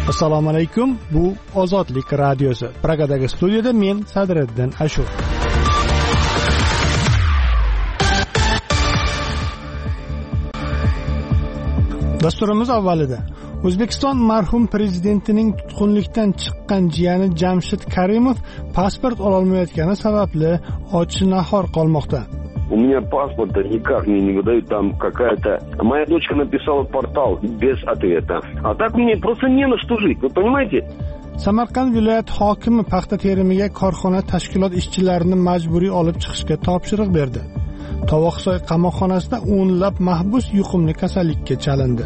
Assalomu alaykum. Bu Ozodlik radiosi. Pragadagi studiyada men Sadriddin Ashur. Dasturimiz avvalida O'zbekiston marhum prezidentining tutqunlikdan chiqqan jiyani Jamshid Karimov pasport ololmayotgani sababli och-nahor qolmoqda. У меня паспорта никак мне не выдают, там какая-то... Моя дочка написала портал без ответа. А так мне просто не на что жить, вы понимаете? Samarqand viloyat hokimi paxta terimiga korxona tashkilot ishchilarini majburiy olib chiqishga topshiriq berdi. Tovoqsoy qamoqxonasida o'nlab mahbus yuqumli kasallikka chalindi.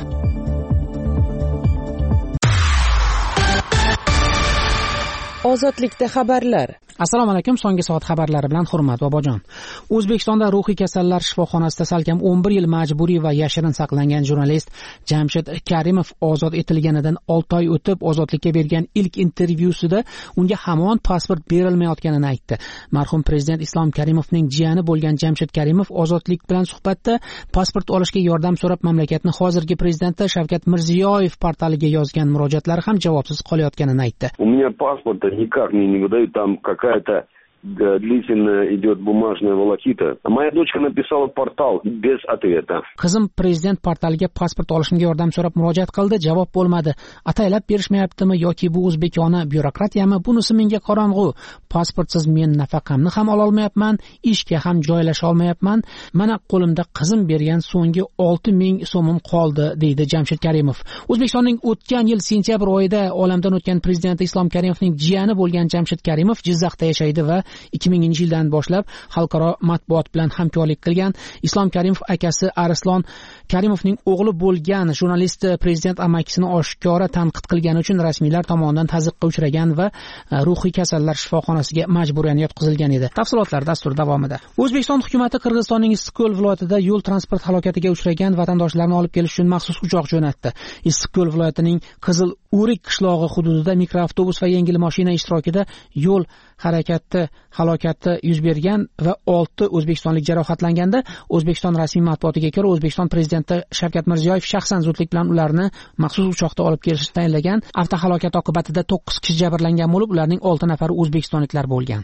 Ozodlikda xabarlar. Assalomu alaykum. So'nggi soat xabarlari bilan Hurmat Bobojon. O'zbekistonda ruhiy kasallar shifoxonasida salkam 11 yil majburiy va yashirin saqlangan jurnalist Jamshid Karimov ozod etilganidan 6 oy o'tib ozodlikka bergan ilk intervyusida unga hamon pasport berilmayotganini aytdi. Marhum prezident Islom Karimovning jiyani bo'lgan Jamshid Karimov ozodlik bilan suhbatda pasport olishga yordam so'rab mamlakatning hozirgi prezidenti Shavkat Mirziyoyev portaliga yozgan murojaatlari ham javobsiz qolayotganini aytdi. У меня паспорта никак мне не выдают, там какая-то длительно идет бумажная волокита. Моя дочка написала портал без ответа. Qizim prezident portaliga pasport olishimga yordam so'rab murojaat qildi, javob bo'lmadi. Ataylab berishmayaptimi yoki bu o'zbekona byurokratiyami? Bunisi menga qorong'u. Pasportsiz men nafaqamni ham ola olmayapman, ishga ham joylasha olmayapman. Mana qo'limda qizim bergan so'nggi 6000 so'mim qoldi, deydi Jamshid Karimov. O'zbekistonning o'tgan yil sentyabr oyida olamdan o'tgan prezidenti Islom Karimovning jiyani bo'lgan Jamshid Karimov Jizzaxda yashaydi va 2000-yildan boshlab xalqaro matbuot bilan hamkorlik qilgan. Islom Karimov akasi Arislon Karimovning o'g'li bo'lgan jurnalist prezident amakisini oshkora tanqid qilgani uchun rasmiylar tomonidan tazyiqqa uchragan va ruhiy kasallar shifoxonasiga majburan yotqizilgan edi. Tafsilotlar dastur davomida. O'zbekiston hukumatı Qirg'izistonning Issiqko'l viloyatida yo'l transport halokatiga uchragan vatandoshlarni olib kelish uchun maxsus uchoq jo'natdi. Issiqko'l viloyatining Qizil O'rik qishlog'i hududida mikroavtobus va yengil mashina ishtirokida yo'l harakati halokati yuz bergan va 6 o'zbekistonlik jarohatlanganda. O'zbekiston rasmiy matbuotiga ko'ra, O'zbekiston prezidenti Shavkat Mirziyoyev shaxsan zudlik bilan ularni maxsus uchoqda olib kelishni tayinlagan. Avtohalokat oqibatida 9 kishi jabrlangan bo'lib, ularning 6 nafari o'zbekistonliklar bo'lgan.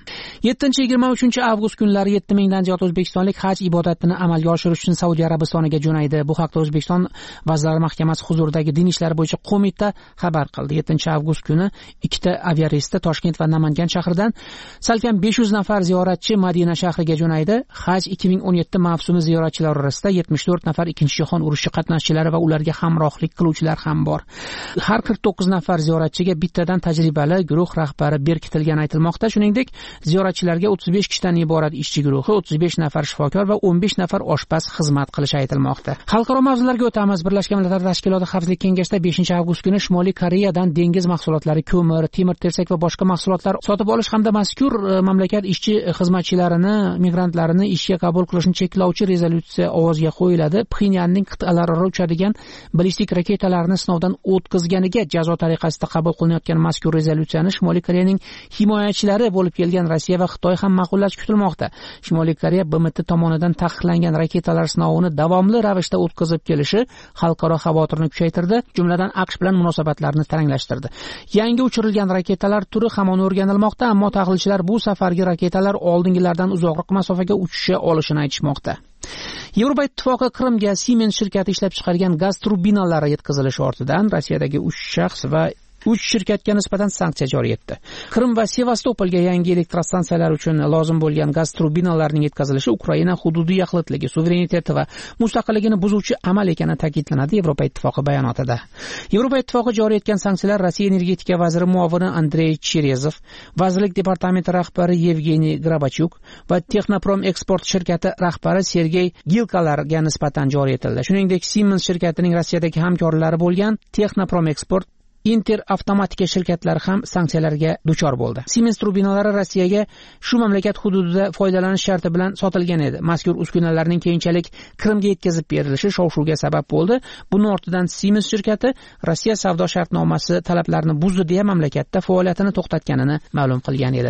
7-23 avgust kunlari 7000 dan ziyod o'zbekistonlik haj ibodatini amalga oshirish uchun Saudiya Arabistoniga jo'naydi. Bu haqda O'zbekiston Vazirlar Mahkamasi huzuridagi din ishlari bo'yicha qo'mita xabar qildi. 7-avgust kuni ikkita aviareysda Toshkent va Namangan shahridan salkam 500 nafar ziyoratchi Madina shahriga jo'naydi. Haj 2017 mavsumi ziyoratchilari orasida 74 nafar Ikkinchi jahon urushi qatnashchilari va ularga hamrohlik qiluvchilar ham bor. Har 49 nafar ziyoratchiga bittadan tajribali guruh rahbari berkitilgani aytilmoqda. Shuningdek, ziyoratchilarga 35 kishidan iborat ishchi guruhi, 35 nafar shifokor va 15 nafar oshpaz xizmat qilishi aytilmoqda. Xalqaro mavzularga o'tamiz. Birlashgan Millatlar Tashkiloti Xavfsizlik kengashida 5-avgust kuni Shimoliy Koreyadan dengiz mahsulotlari, ko'mir, temir-tersak va boshqa mahsulotlar sotib olish hamda mazkur mamlakat ishchi xizmatchilarini, migrantlarini ishga qabul qilishni cheklovchi rezolyutsiya ovozga qo'yiladi. Pxenyanning qit'alararo uchadigan ballistik raketalarni sinovdan o'tkazganiga jazo tariqasida qabul qilinayotgan mazkur rezolyutsiyani Shimoliy Koreyaning himoyachilari bo'lib kelgan Rossiya va Xitoy ham ma'qullash kutilmoqda. Shimoliy Koreya BMT tomonidan taqiqlangan raketalar sinovini davomli ravishda o'tkazib kelishi xalqaro xavotirni kuchaytirdi, jumladan AQSh bilan munosabatlarni taranglashtirdi. Yangi uchirilgan raketalar turi hamon o'rganilmoqda, ammo tahlilchilar bu safargi raketalar oldingilardan uzoqroq masofaga uchisha olishini aytishmoqda. Yevropa Ittifoqi Qrimga Siemens shirkati ishlab chiqargan gaz turbinalari yetkazilishi ortidan Rossiyadagi 3 shaxs va 3 shirkatga nisbatan sanksiya joriy etdi. Qrim va Sevastopolga yangi elektrostansiyalar uchun lozim bo'lgan gaz turbinalarining yetkazilishi Ukraina hududiy yaxlitligi, suvereniteti va mustaqilligini buzuvchi amal ekani ta'kidlanadi Yevropa Ittifoqi bayonotida. Yevropa Ittifoqi joriy etgan sanksiyalar Rossiya energetika vaziri muavini Andrey Cherezov, vazirlik departamenti rahbari Yevgeniy Grabachuk va Texnoprom eksport shirkati rahbari Sergey Gilkalarga nisbatan joriy etildi. Shuningdek, Siemens shirkatining Rossiyadagi hamkorlari bo'lgan Texnoprom eksport Inter avtomatika shirkatlari ham sanksiyalarga duchor bo'ldi. Siemens turbinalari Rossiyaga shu mamlakat hududida foydalanish sharti bilan sotilgan edi. Mazkur uskunalarning keyinchalik Qrimga yetkazib berilishi shov-shuvga sabab bo'ldi. Buning ortidan Siemens shirkati Rossiya savdo shartnomasi talablarini buzdi deya mamlakatda faoliyatini to'xtatganini ma'lum qilgan edi.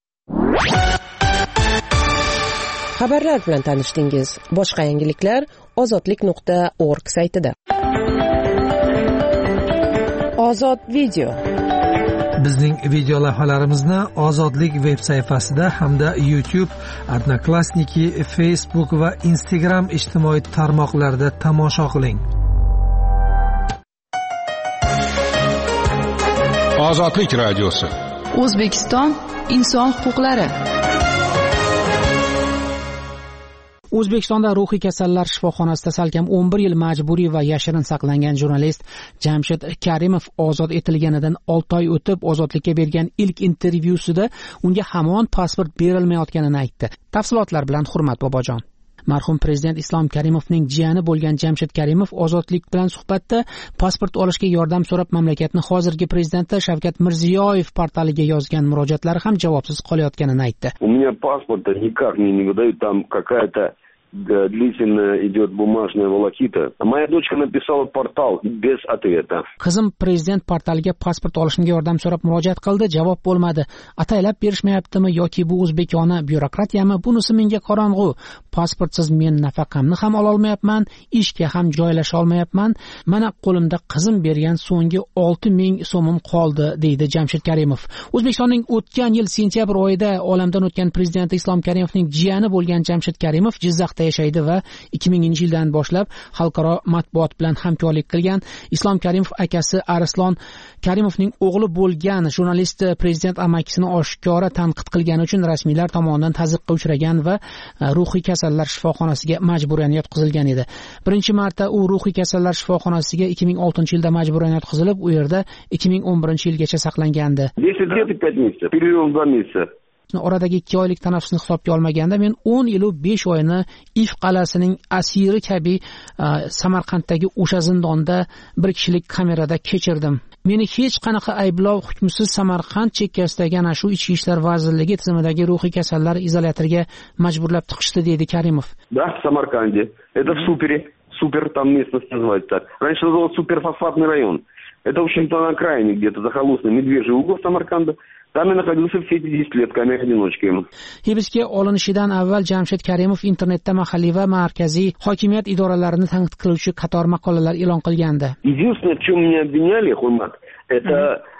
Xabarlar bilan tanishdingiz. Boshqa yangiliklar ozodlik.org saytida. Ozod video. Bizning video lavhalarimizni Ozodlik veb sayfasida hamda YouTube, Odnoklassniki, Facebook va Instagram ijtimoiy tarmoqlarida tomosha qiling. Ozodlik radiosi. O'zbekiston inson huquqlari. O'zbekistonda ruhiy kasallar shifoxonasida salkam 11 yil majburiy va yashirin saqlangan jurnalist Jamshid Karimov ozod etilganidan 6 oy o'tib ozodlikka bergan ilk intervyusida unga hamon pasport berilmayotganini aytdi. Tafsilotlar bilan Hurmat Bobojon. Marhum prezident Islom Karimovning jiyani bo'lgan Jamshid Karimov ozodlik bilan suhbatda pasport olishga yordam so'rab mamlakatning hozirgi prezidenti Shavkat Mirziyoyev portaliga yozgan murojaatlari ham javobsiz qolayotganini aytdi. У меня паспорта никак мне не выдают, там какая-то длительная идет бумажная волокита. Моя дочка написала портал без ответа. Qizim prezident portaliga pasport olishimga yordam so'rab murojaat qildi, javob bo'lmadi. Ataylab berishmayaptimi yoki bu o'zbekona byurokratiyami? Bunisi menga qorong'u. Pasportsiz men nafaqamni ham ola olmayapman, ishga ham joylasha olmayapman. Mana qo'limda qizim bergan so'nggi 6,000 so'mim qoldi, deydi Jamshid Karimov. O'zbekistonning o'tgan yil sentyabr oyida olamdan o'tgan prezident Islom Karimovning jiyani bo'lgan Jamshid Karimov Jizzaxda yashaydi va 2000-yildan boshlab xalqaro matbuot bilan hamkorlik qilgan. Islom Karimov akasi Arislon Karimovning o'g'li bo'lgan jurnalist prezident amakisini oshkora tanqid qilgani uchun rasmiylar tomonidan tazyiqqa uchragan va ruhiy kasallar shifoxonasiga majburan yotqizilgan edi. Birinchi marta u ruhiy kasallar shifoxonasiga 2006-yilda majburan yotqizilib, u yerda 2011-yilgacha saqlangandi. 10 лет и 5 месяцев. Перерыв 2 месяца. Oradagi 2 oylik tanaffusni hisobga olmaganda men 10 yil u 5 oyni If qal'asining asiri kabi Samarqanddagi o'sha zindonda bir kishilik kamerada kechirdim. Meni hech qanaqa ayblov hukmisiz Samarqand chekkasidagi ana shu Ichki ishlar vazirligi tizimidagi ruhiy kasallar izolyatoriga majburlab tiqishdi, deydi Karimov. Да, в Самарканде. Это в Супере. Супер там местность называется так. Раньше назывался суперфосфатный район. Это, в общем-то, на окраине где-то захолустный Медвежий угол Самарканда. Там я находился все эти 10 лет камера-одиночкой. Hibsga olinishidan avval Jamshid Karimov internetda mahalliy va markaziy hokimiyat idoralarini tanqid qiluvchi qator maqolalar e'lon qilgandi. Единственное, в чем меня обвиняли, Хурмат, это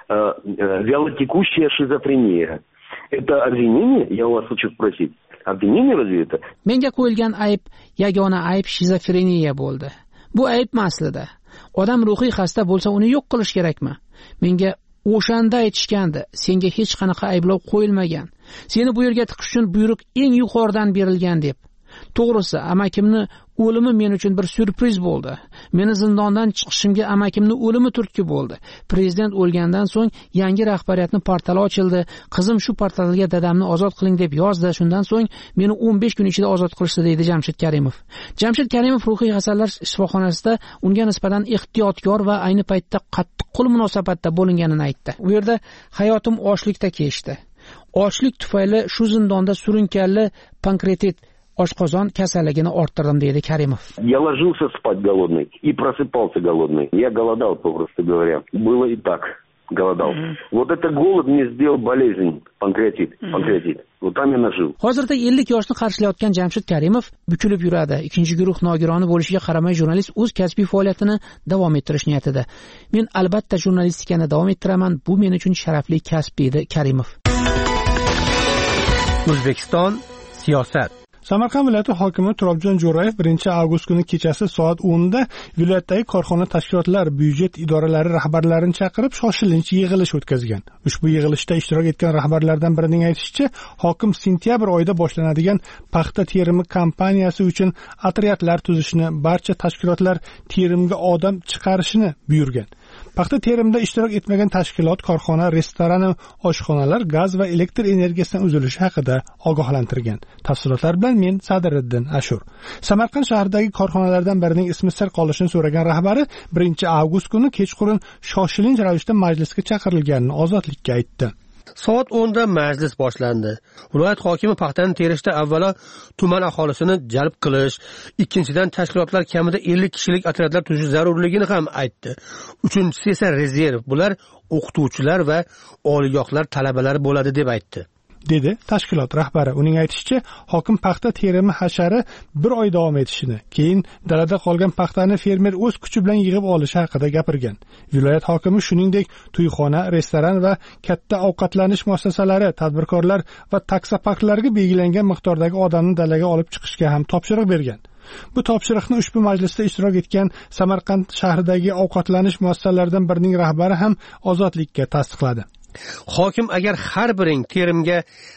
вялотекущая шизофрения. Это обвинение, я у вас хочу спросить, обвинение разве это? Menga qo'yilgan ayb, yagona ayb shizofreniya bo'ldi. Bu ayb aslida. Odam ruhiy xasta bo'lsa uni yo'q qilish kerakmi? Menga o'shanda aytishgandi, senga hech qanaqa ayblov qo'yilmagan. Seni bu yerga tiqish uchun buyruq eng yuqoridan berilgan deb. To'g'risi, amakimni o'limi men uchun bir syurpriz bo'ldi. Meni zindondan chiqishimga amakimni o'limi turtki bo'ldi. Prezident o'lgandan so'ng yangi rahbariyatning portali ochildi. Qizim shu portalga dadamni ozod qiling deb yozdi. Shundan so'ng meni 15 kun ichida ozod qilishdi, deydi Jamshid Karimov. Jamshid Karimov ruhiy kasallar shifoxonasida unga nisbatan ehtiyotkor va ayni paytda qattiq qo'l munosabatda bo'linganini aytdi. U yerda hayotim ochlikda kechdi. Ochlik tufayli shu zindonda surunkali pankreatit oshqozon kasalligini orttirdim, deydi Karimov. Я ложился спать голодный и просыпался голодный. Я голодал, попросту говоря. Было и так. Голодал. Вот это голод мне сделал болезнь, pankreatit. Вот там я нажил. Hozirda 50 yoshni qarshilayotgan Jamshid Karimov bukilib yuradi. Ikkinchi guruh nogironi bo'lishiga qaramay jurnalist o'z kasbiy faoliyatini davom ettirish niyatida. Men albatta jurnalistikani davom ettiraman. Bu men uchun sharafli kasb, deydi Karimov. O'zbekiston siyosat. Samarqand viloyati hokimi Turobjon Jo'rayev 1-avgust kuni kechasi soat 10 da viloyatdagi korxona tashkilotlar, byudjet idoralari rahbarlarini chaqirib shoshilinch yig'ilish o'tkazgan. Ushbu yig'ilishda ishtirok etgan rahbarlardan birining aytishicha, hokim sentyabr oyida boshlanadigan paxta terimi kampaniyasi uchun otryadlar tuzishni, barcha tashkilotlar terimga odam chiqarishini buyurgan. Paxta terimida ishtirok etmagan tashkilot, korxona, restoran, oshxonalar gaz va elektr energiyasidan uzilishi haqida ogohlantirgan. Tafsilotlar bilan men Sadiriddin Ashur. Samarqand shahridagi korxonalardan birining ismi sir qolishini so'ragan rahbari 1-avgust kuni kechqurun shoshilinch ravishda majlisga chaqirilganini Ozodlikka aytdi. Soat 10 da majlis boshlandi. Viloyat hokimi paxtani terishda avvalo tuman aholisini jalb qilish, ikkinchidan tashkilotlar kamida 50 kishilik otryadlar tuzish zarurligini ham aytdi. Uchinchisi esa rezerv. Bular o'qituvchilar va oliygohlar talabalari bo'ladi deb aytdi. dedi tashkilot rahbari. Uning aytishicha, hokim paxta terimi hashari 1 oy davom etishini, keyin dalada qolgan paxtani fermer o'z kuchi bilan yig'ib olishi haqida gapirgan. Viloyat hokimi shuningdek to'yxona, restoran va katta ovqatlanish muassasalari, tadbirkorlar va taksoparklarga belgilangan miqdordagi odamni dalaga olib chiqishga ham topshiriq bergan. Bu topshiriqni ushbu majlisda ishtirok etgan Samarqand shahridagi ovqatlanish muassasalaridan birining rahbari ham Ozodlikka tasdiqladi. Hokim agar har biring terimga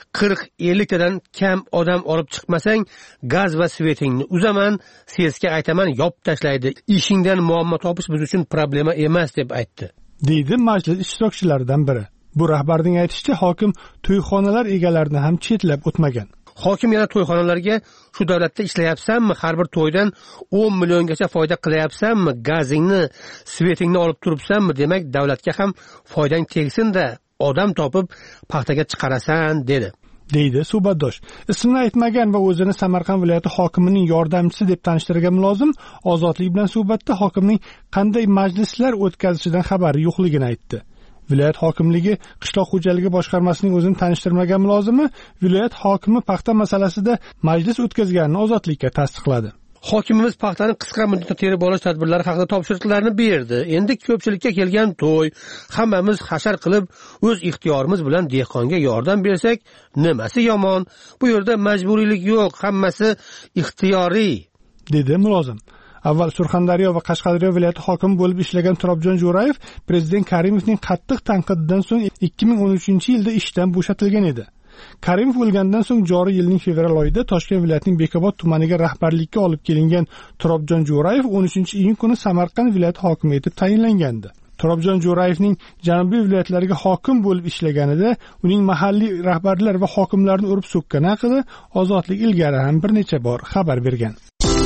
40-50 tadan kam odam olib chiqmasang, gaz va svetingni uzaman, sesga aytaman, yopib tashlaydi. Ishingdan muammo topish biz uchun problema emas deb aytdi. Deydi majlis ishtirokchilaridan biri. Bu rahbarning aytishicha, hokim to'yxonalar egalarini ham chetlab o'tmagan. Hokim yana to'yxonalarga shu davlatda ishlayapsanmi, har bir to'ydan 10 milliongacha foyda qilyapsanmi, gazingni, svetingni olib turibsanmi, demak davlatga ham foydang tegsin-da, odam topib paxtaga chiqarasan, dedi. Deydi suhbatdosh. Ismini aytmagan va o'zini Samarqand viloyati hokimining yordamchisi deb tanishtirgan mulozim Ozodlik bilan suhbatda hokimning qanday majlislar o'tkazishidan xabari yo'qligini aytdi. Viloyat hokimligi qishloq xo'jaligi boshqarmasining o'zini tanishtirmagan mulozimi viloyat hokimi paxta masalasida majlis o'tkazganini Ozodlikka tasdiqladi. Hokimimiz paxtani qisqa muddatda terib olish tadbirlari haqida topshiriqlarni berdi. Endi ko'pchilikka kelgan to'y, hammamiz hashar qilib o'z ixtiyorimiz bilan dehqonga yordam bersak, nimasi yomon? Bu yerda majburiylik yo'q, hammasi ixtiyoriy, dedi mulozim. Avval Surxondaryo va Qashqadaryo viloyati hokimi bo'lib ishlagan Turobjon Jo'rayev prezident Karimovning qattiq tanqididan so'ng 2013-yilda ishdan bo'shatilgan edi. Karimov o'lgandan so'ng joriy yilning fevral oyida Toshkent viloyatining Bekobod tumaniga rahbarlikka olib kelingan Turobjon Jo'rayev 13-iyun kuni Samarqand viloyati hokimi etib tayinlangandi. Turobjon Jo'rayevning janubiy viloyatlarga hokim bo'lib ishlaganida uning mahalliy rahbarlar va hokimlarni urib so'kkani haqida Ozodlik ilgari ham bir necha bor xabar bergan.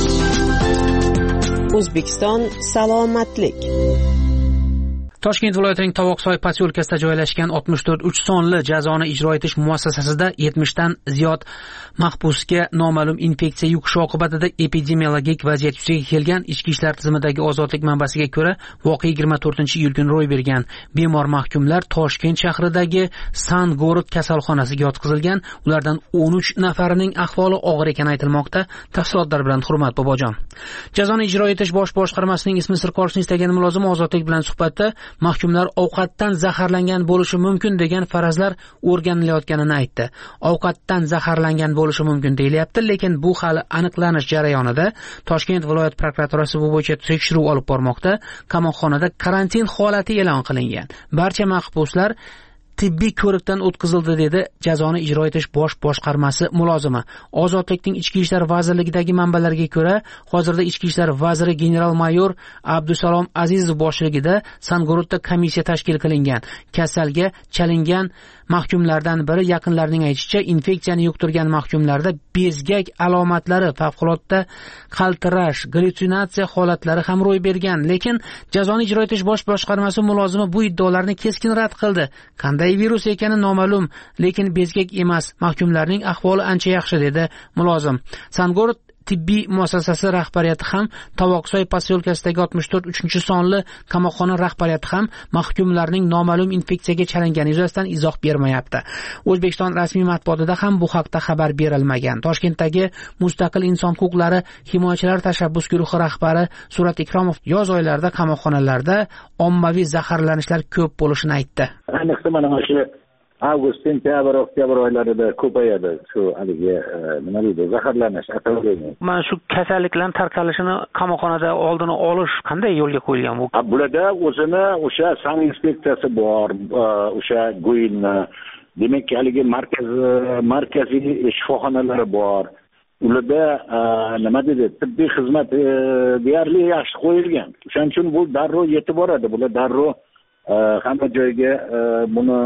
O'zbekiston salomatlik. Toshkent viloyatining Tovoqsoy posyolkasida joylashgan 64 sonli jazoni ijro etish muassasasida 70 dan ziyod mahbusga noma'lum infeksiya yuqishi oqibatida epidemiologik vaziyat yuzaga kelgan. Ichki ishlar tizimidagi Ozodlik manbasiga ko'ra, voqea 24-iyul kuni ro'y bergan. Bemor mahkumlar Toshkent shahridagi Sangorod kasalxonasiga yotqizilgan. Ulardan 13 nafarining ahvoli og'ir ekani aytilmoqda. Tafsilotlar bilan Hurmat Bobojon. Jazoni ijro etish bosh boshqarmasining ismi sir qolishini istagan mulozim Ozodlik bilan suhbatda mahkumlar ovqatdan zaharlangan bo'lishi mumkin degan farazlar o'rganilayotganini aytdi. Ovqatdan zaharlangan bo'lishi mumkin deyilyapti, lekin bu hali aniqlanish jarayonida. Toshkent viloyat prokuraturasi bu bo'yicha tekshiruv olib bormoqda. Qamoqxonada karantin holati e'lon qilingan. Barcha mahbuslar tibbiy ko'rikdan o'tkazildi, dedi jazoni ijro etish bosh boshqarmasi mulozimi. Ozodlikning Ichki ishlar vazirligidagi manbalarga ko'ra, hozirda Ichki ishlar vaziri general-mayor Abdusalom Azizov boshchiligida Sangorodda komissiya tashkil qilingan. Kasalga chalingan mahkumlardan biri yaqinlarining aytishicha, infeksiyani yuqtirgan mahkumlarda bezgak alomatlari, favqulodda qaltirash, gallyutsinatsiya holatlari ham ro'y bergan, lekin jazoni ijro etish bosh boshqarmasi mulozimi bu iddaolarni keskin rad qildi. Qanday virus ekani noma'lum, lekin bezgak emas, mahkumlarning ahvoli ancha yaxshi, dedi mulozim. Sangorod tibbiy muassasasi rahbariyati ham, Tovoqsoy posyolkasidagi 64 sonli qamoqxona rahbariyati ham mahkumlarning noma'lum infeksiyaga chalingani yuzasidan izoh bermayapti. O'zbekiston rasmiy matbuotida ham bu haqda xabar berilmagan. Toshkentdagi Mustaqil inson huquqlari himoyachilar tashabbus guruhi rahbari Surat Ikromov yoz oylarida qamoqxonalarda ommaviy zaharlanishlar ko'p bo'lishini aytdi. Ayniqsa mana shu avgust, sentyabr, oktyabr oylarida ko'payadi shu haligi nima deydi, zaharlanish, atavleniya. Mana shu kasalliklarning tarqalishini qamoqxonada oldini olish qanday yo'lga qo'yilgan bu? Bularda o'zini o'sha san inspeksiyasi bor, o'sha go'yinni, demak haligi markaziy shifoxonalari bor. Ularda nima deydi, tibbiy xizmat deyarli yaxshi qo'yilgan. O'shaning uchun bu darrov yetib boradi. Bular darrov hamma joyga buni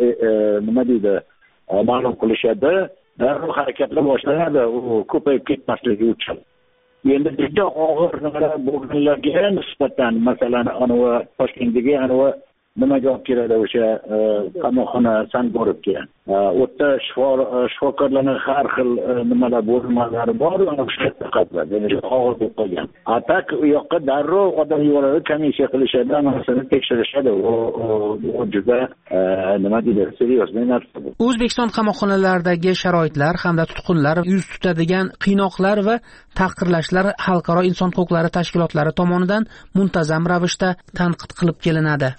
nima deydi, ma'lum qilishadi, darrov harakatlar boshlanadi, u ko'payib ketmasligi uchun. Endi juda og'ir nimalar bo'lganlarga nisbatan, masalan, Toshkentdagi nimaga olib keladi o'sha qamoqxona Sanboribga. U yerda shifokorlarning har xil nimalar bo'lmalari bor, o'sha qatlar, ya'ni og'ir bo'lib qolgan. Atak u yoqqa darrov odam yuboradi, komissiya qilishadi, anosini tekshirishadi. U juda nima deydi, seriozniy narsa bu. O'zbekiston qamoqxonalaridagi sharoitlar hamda tutqunlar, yuz tutadigan qiynoqlar va tahqirlashlar xalqaro inson huquqlari tashkilotlari tomonidan muntazam ravishda tanqid qilib kelinadi.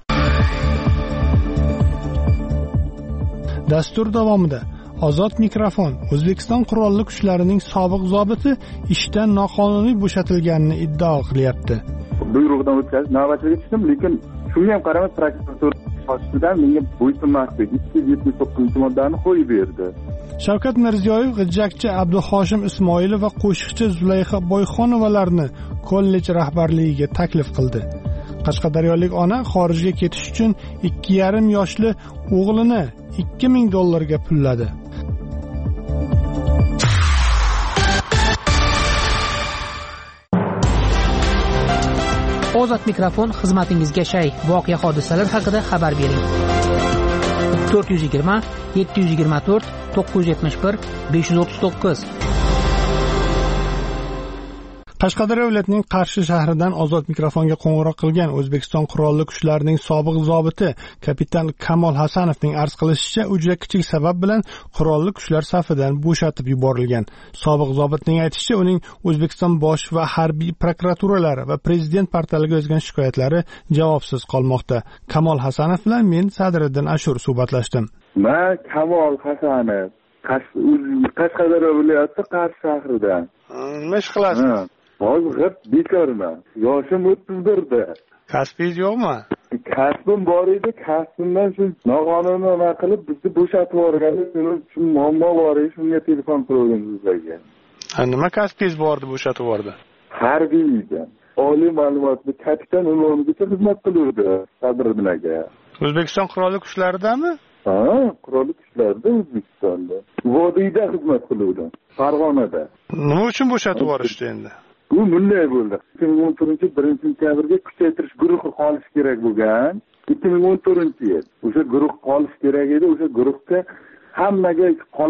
Dastur davomida Ozod mikrofon O'zbekiston qurolli kuchlarining sobiq zobiti ishdan noqonuniy bo'shatilganini iddao qilyapti. Buyruqdan o'tkazish navbatiga tushdim, lekin shunga ham qaramay prokuratura boshchidan menga bo'ysunmaslik 279-moddani qo'yib berdi. Shavkat Mirziyoyev g'ijjakchi Abduhoshim Ismoilov va qo'shiqchi Zulayxa Boyxonovalarni kollej rahbarligiga taklif qildi. Qashqadaryolik ona xorijga ketish uchun 2,5 yoshli o'g'lini $2000 pulladi. Ozod mikrofon xizmatingizga shay. Voqea hodisalar haqida xabar bering. 420 724 971 539. Qashqadaryo viloyatining Qarshi shahridan Ozod mikrofonga qo'ng'iroq qilgan O'zbekiston qurolli kuchlarining sobiq zobiti kapitan Kamol Hasanovning arz qilishicha, u juda kichik sabab bilan qurolli kuchlar safidan bo'shatib yuborilgan. Sobiq zobitning aytishicha, uning O'zbekiston bosh va harbiy prokuraturalari va prezident portaliga yozgan shikoyatlari javobsiz qolmoqda. Kamol Hasanov bilan men Sadriddin Ashur suhbatlashdim. Men Kamol Hasanov, Qashqadaryo viloyati Qarshi shahridan. Nima ish qilasiz? Hozir bekorman. Yoshim 31da. Kasbingiz yo'qmi? Kasbim bor edi, kasbimdan shu noqonuniy nima qilib bizni bo'shatib yuborganda, shu muammo bor edi, shunga telefon qildim sizlarga. Nima kasbingiz bordi bo'shatib yubordi? Harbiyda. Oliy ma'lumotli kapitan unvonigacha xizmat qiluvdi Sadriddin aka. O'zbekiston qurolli kuchlaridami? Ha, qurolli kuchlarda O'zbekistonda. Vodiyda xizmat qiluvdi, Farg'onada. Nima uchun bo'shatib yuborishdi endi? Bu bunday bo'ldi. 2014-1-sentyabrga kuchaytirish guruhi qolish kerak bo'lgan. 2014-yil. O'sha guruh qolish kerak edi. O'sha guruhga hammaga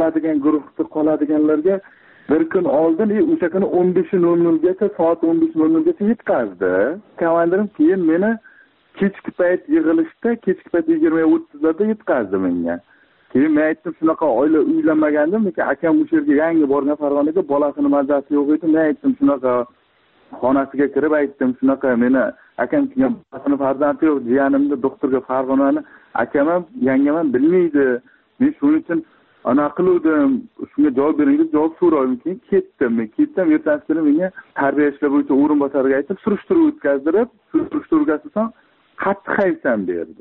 qoladiganlarga bir kun oldin, o'sha kuni 15:00 gacha, soat 15:00 gacha yetkazdi. Komandirim keyin meni kechki payt yig'ilishda, kechki payt 20:30larda yetkazdi menga. Keyin men aytdim, shunaqa oila uylanmagandim, lekin akam o'sha yerga yangi borgan Farg'onaga, bolasini mazasi yo'q edi. Men aytdim, shunaqa xonasiga kirib aytdim, shunaqa meni akam kelgan, bolasini farzandi yo'q, jiyanimni doktorga Farg'onani akam ham, yangam ham bilmaydi. Men shuning uchun ana qiluvdim, shunga javob bering deb javob so'radim. Keyin ketdim. Ertasi kuni menga tarbiya ishlari bo'yicha o'rinbosariga aytib, surishtiruv o'tkazdirib, surishtiruvga qattiq hayfsan berdi.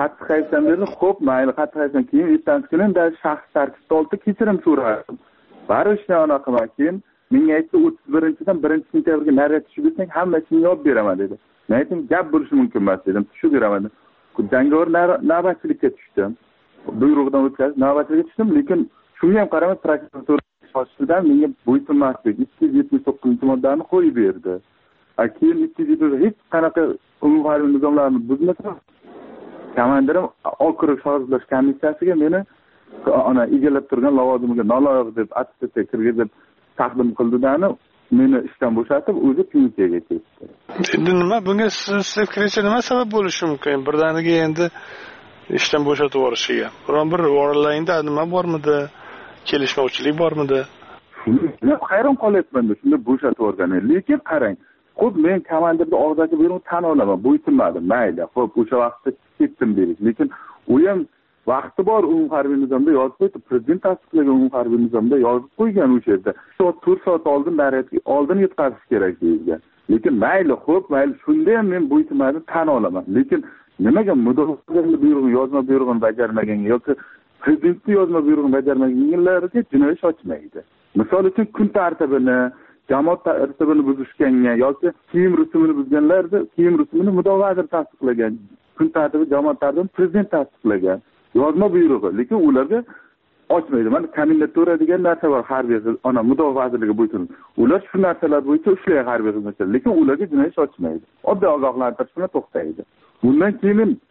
Xo'p, mayli, qattiq hayfsan. Keyin ertasi kuni shaxs tarkibida oldi, kechirim so'radim. Barishni ona qilma. Keyin menga aytdi, 31-dan 1-sentyabrga narya tushib ketsang, hammasini yopib beraman dedi. Men aytdim, gap bo'lishi mumkin emas dedim. Tushib beraman. Jangovar navbatchilikka tushdim. Buyruqdan o'tkazish navbatiga tushdim, lekin shunga ham qaramay prokuratura boshchidan menga bo'ysunmaslik 279-moddani qo'yib berdi. Keyin 270 hech qanaqa umumiy nizomlarni buzmasa, komandirim okrug sozlash komissiyasiga meni egallab turgan lavozimiga noloyiq deb attestatsiya kirgizib taqdim qildidani, meni ishdan bo'shatib, o'zi pensiyaga ketdi. Endi nima bunga siz fikringiz nima sabab bo'lishi mumkin? Birdaniga endi ishdan bo'shatib yuborishiga. Biron bir o'rinlaringda nima bormidi? Kelishmovchilik bormidi? Men hayron qolyapman shunda bo'shatib yuborgani. Lekin qarang, xo'p, men komandirni og'zaki buyruqni tan olaman, bo'ysunmadim, mayli. Xo'p, o'sha vaqtda ketdim deylik. Lekin u ham vaqti bor, umumiy harbiy nizomda yozib qo'ydi, prezident tasdiqlagan umumiy harbiy nizomda yozib qo'ygan o'sha yerda. 4 soat oldin yetkazish kerak deyilgan. Lekin mayli, xo'p, mayli, shunda ham men bo'ysunmadim, tan olaman. Lekin nimaga mudofaa buyrug'ini, yozma buyrug'ini bajarmaganga yoki prezidentning yozma buyrug'ini bajarmaganlarga jinoiy ish ochmaydi. Misol uchun kun tartibini, jamoat tartibini buzishganga yoki kiyim rusumini buzganlarda kiyim rusumini mudofaa vaziri tasdiqlagan. Kun tartibi, jamoat tartibini prezident tasdiqlagan. Yozma buyrug'i, lekin ularga ochmaydi. Mana komendatura degan narsa bor, harbiy mudofaa vazirligiga bo'ysunib. Ular shu narsalar bo'yicha ishlaydi harbiy xizmatchilar, lekin ularga jinoiy ish ochmaydi. Oddiy ogohlantirish bilan to'xtaydi. Bundan keyin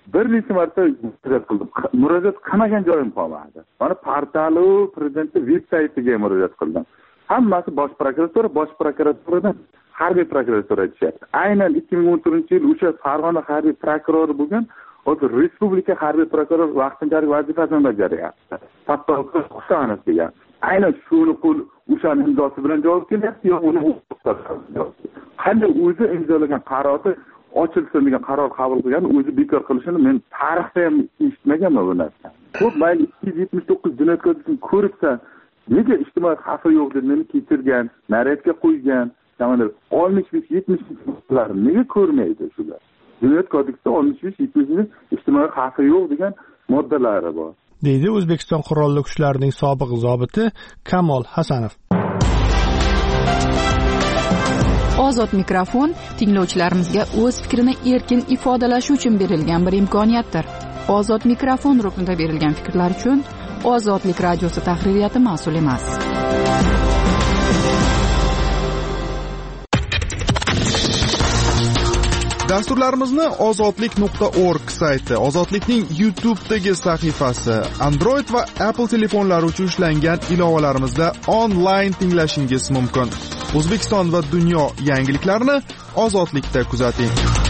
bir necha marta murojaat qildim. Murojaat qilmagan joyim qolmadi. Mana portali, prezidentning veb saytiga murojaat qildim. Hammasi bosh prokuraturadan harbiy prokuratura aytishyapti. Aynan 2014-yil o'sha Farg'ona harbiy prokurori bo'lgan, hozir respublika harbiy prokuror vaqtinchalik vazifasini bajaryapti. Fattoqi Husanov degan. Aynan shuni o'shani imzosi bilan javob kelyapti, yo uni qanday o'zi imzolagan qarorni ochilsin degan qaror qabul qilgan, o'zi bekor qilishini men tarixda ham eshitmaganman bu narsani. Ko'p mayli 279 jinoyat kodeksini ko'ribsan, nega ijtimoiy xavfi yo'q deb meni kechirgan, naryadga qo'ygan, 65-70 nega ko'rmaydi shular? Jinoyat kodeksida 65-70 ijtimoiy xavfi yo'q degan moddalari bor, deydi O'zbekiston qurolli kuchlarining sobiq zobiti Kamol Hasanov. Ozod mikrofon tinglovchilarimizga o'z fikrini erkin ifodalashi uchun berilgan bir imkoniyatdir. Ozod mikrofon ruknida berilgan fikrlar uchun Ozodlik radiosi tahririyati mas'ul emas. Dasturlarimizni ozodlik.org sayti, Ozodlikning YouTube'dagi sahifasi, Android va Apple telefonlari uchun ishlangan ilovalarimizda onlayn tinglashingiz mumkin. O'zbekiston va dunyo yangiliklarini Ozodlikda kuzating.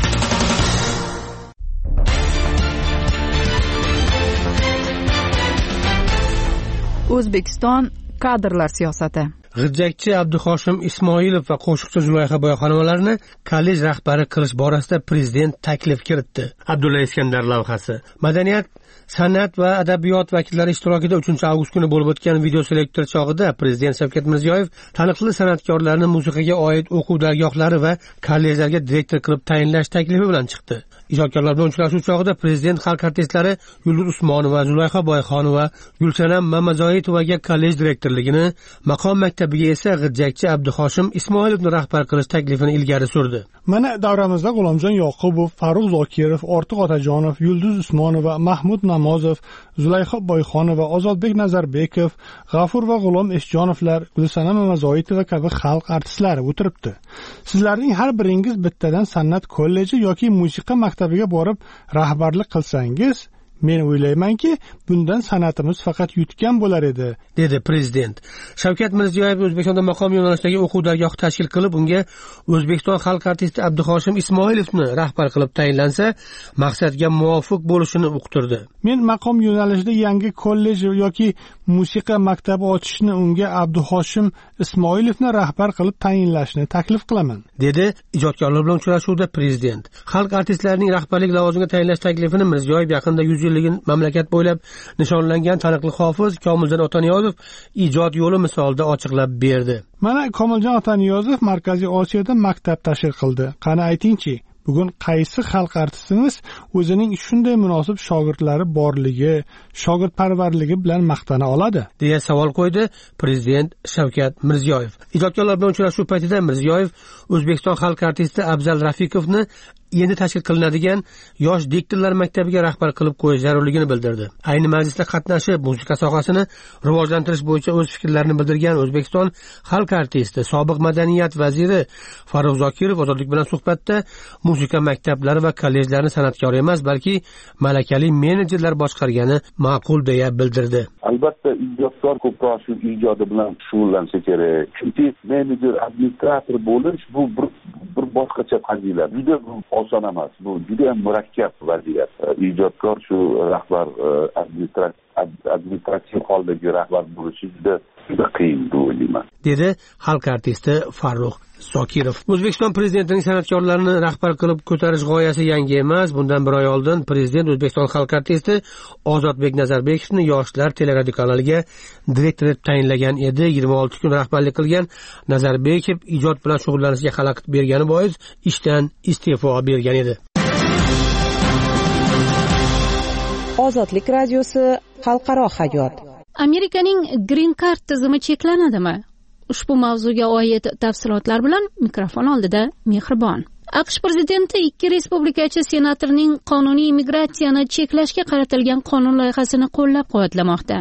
O'zbekiston kadrlar siyosati. G'ijjakchi Abduhoshim Ismoilov va qo'shiqchi Zulayxa Boyxonovalarini kollej rahbari qilish borasida prezident taklif kiritdi. Abdulla Iskandar lavhasi. Madaniyat, san'at va adabiyot vakillari ishtirokida 3-avgust kuni bo'lib o'tgan video selektor chog'ida prezident Shavkat Mirziyoyev taniqli san'atkorlarni musiqaga oid o'quv dargohlari va kollejlarga direktor qilib tayinlash taklifi bilan chiqdi. Ijodkorlar bilan uchrashuv chog'ida prezident xalq artistlari Yulduz Usmonova, Zulayxa Boyxonova, Gulsanam Mamazoitovaga kollej direktorligini, maqom maktabiga esa G'ijjakchi Abduhoshim Ismoilovni rahbar qilish taklifini ilgari surdi. Mana davramizda G'ulomjon Yoqubov, Farruh Zokirov, Ortiq Otajonov, Yulduz Usmonova, Mahmud Namozov, Zulayxa Boyxonova, Ozodbek Nazarbekov, G'afur va G'ulom Eshjonovlar, Gulsanam Mamazoitova kabi xalq artistlari o'tiribdi. Sizlarning har biringiz bittadan san'at kolleji yoki musiqa maktabiga borib rahbarlik qilsangiz, men o'ylaymanki, bundan san'atimiz faqat yutgan bo'lar edi, dedi prezident. Shavkat Mirziyoyev O'zbekistonda maqom yo'nalishdagi o'quv dargohi tashkil qilib, unga O'zbekiston xalq artisti Abduhoshim Ismoilovni rahbar qilib tayinlansa, maqsadga muvofiq bo'lishini uqtirdi. Men maqom yo'nalishida yangi kollej yoki musiqa maktabi ochishni unga Abduhoshim Ismoilovni rahbar qilib tayinlashni taklif qilaman, dedi ijodkorlar bilan uchrashuvda prezident. Xalq artistlarining rahbarlik lavozimiga tayinlash taklifini Mirziyoyev yaqinda 100 yilligin mamlakat bo'ylab nishonlangan taniqli hofiz Komiljon Otaniyozov ijod yo'li misolida ochiqlab berdi. Mana Komiljon Otaniyozov Markaziy Osiyoda maktab tashkil qildi. Qani aytingchi, bugun qaysi xalq artistimiz o'zining shunday munosib shogirdlari borligi, shogirdparvarligi bilan maqtana oladi, deya savol qo'ydi prezident Shavkat Mirziyoyev. Ijodkorlar bilan uchrashuv paytida Mirziyoyev O'zbekiston xalq artisti Abzal Rafiqovni endi tashkil qilinadigan yosh diktorlar maktabiga rahbar qilib qo'yish zarurligini bildirdi. Ayni majlisda qatnashib, musiqa sohasini rivojlantirish bo'yicha o'z fikrlarini bildirgan O'zbekiston xalq artisti, sobiq madaniyat vaziri Farruh Zokirov Ozodlik bilan suhbatda musiqa maktablari va kollejlarni san'atkor emas, balki malakali menejerlar boshqargani ma'qul deya bildirdi. Albatta, ijodkor ko'proq shu ijodi bilan shug'ullansa kerak. Chunki menejer, administrator bo'lish bu bir boshqacha fazilat. Juda oson emas. Bu juda ham murakkab vaziyat. Ijodkor shu rahbar administrativ holdagi rahbar bo'lishi juda qiyin o'ylayman, dedi xalq artisti Farruh Zokirov. O'zbekiston prezidentining san'atkorlarni rahbar qilib ko'tarish g'oyasi yangi emas. Bundan bir oy oldin prezident O'zbekiston xalq artisti Ozodbek Nazarbekovni Yoshlar teleradiokanaliga direktor etib tayinlagan edi. 26 kun rahbarlik qilgan Nazarbekov ijod bilan shug'ullanishga xalaqit bergani bois ishdan iste'fo bergan edi. Ozodlik radiosi xalqaro hayot. Amerikaning Green Card tizimi cheklanadimi? Ushbu mavzuga oid tafsilotlar bilan mikrofon oldida Mehribon. AQSh prezidenti ikki respublikachi senatorining qonuniy immigratsiyani cheklashga qaratilgan qonun loyihasini qo'llab-quvvatlamoqda.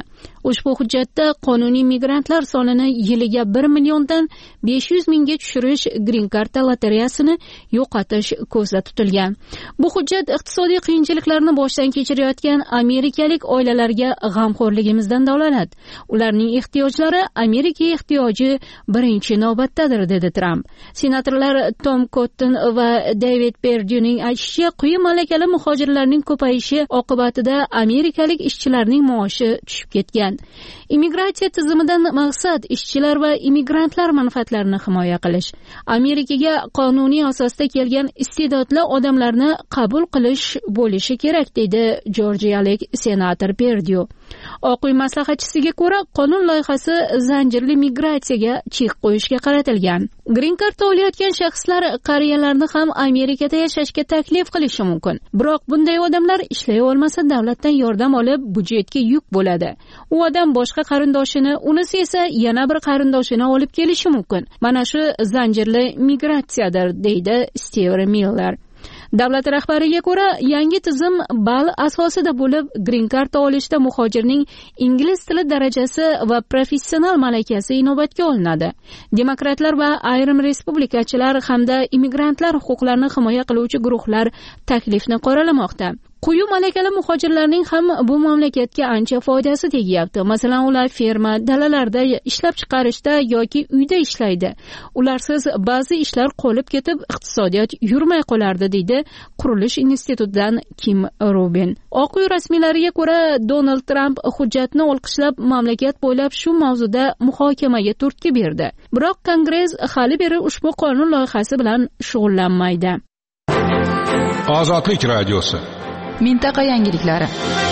Ushbu hujjatda qonuniy migrantlar sonini yiliga 1 milliondan 500 mingga tushirish Green Card lotereyasini yo'qotish ko'zda tutilgan. Bu hujjat iqtisodiy qiyinchiliklarni boshdan kechirayotgan amerikalik oilalarga g'amxo'rligimizdan dalolat. Ularning ehtiyojlari Amerika ehtiyoji birinchi navbatdadir, dedi Trump. Senatorlar Tom Cotton va David Perdue'ning aytishicha, quyi malakali muhojirlarning ko'payishi oqibatida amerikalik ishchilarning maoshi tushib ketgan. Immigratsiya tizimidan maqsad ishchilar va immigrantlar manfaatlarini himoya qilish. Amerikaga qonuniy asosda kelgan iste'dodli odamlarni qabul qilish bo'lishi kerak, deydi Jorjiyalik senator Perdue. Oq uy maslahatchisiga ko'ra, qonun loyihasi zanjirli migratsiyaga chek qo'yishga qaratilgan. Green Card olayotgan shaxslar qariyalarni ham Amerikada yashashga taklif qilishi mumkin. Biroq bunday odamlar ishlay olmasa davlatdan yordam olib, budjetga yuk bo'ladi. U odam boshqa qarindoshini, unisi esa yana bir qarindoshini olib kelishi mumkin. Mana shu zanjirli migratsiyadir, deydi Steve Miller. Davlat rahbariga ko'ra, yangi tizim ball asosida bo'lib, Green Card olishda muhojirning ingliz tili darajasi va professional malakasi inobatga olinadi. Demokratlar va ayrim respublikachilar hamda immigrantlar huquqlarini himoya qiluvchi guruhlar taklifni qoralamoqda. Quyi malakali muhojirlarning ham bu mamlakatga ancha foydasi tegyapti. Masalan, ular ferma, dalalarda ishlab chiqarishda yoki uyda ishlaydi. Ularsiz ba'zi ishlar qolib ketib, iqtisodiyot yurmay qolardi, deydi Qurilish institutidan Kim Rubin. Oq uy rasmiylariga ko'ra, Donald Trump hujjatni olqishlab, mamlakat bo'ylab shu mavzuda muhokamaga turtki berdi. Biroq Kongress hali beri ushbu qonun loyihasi bilan shug'ullanmaydi. Ozodlik radiosi. Mintaqa yangiliklari.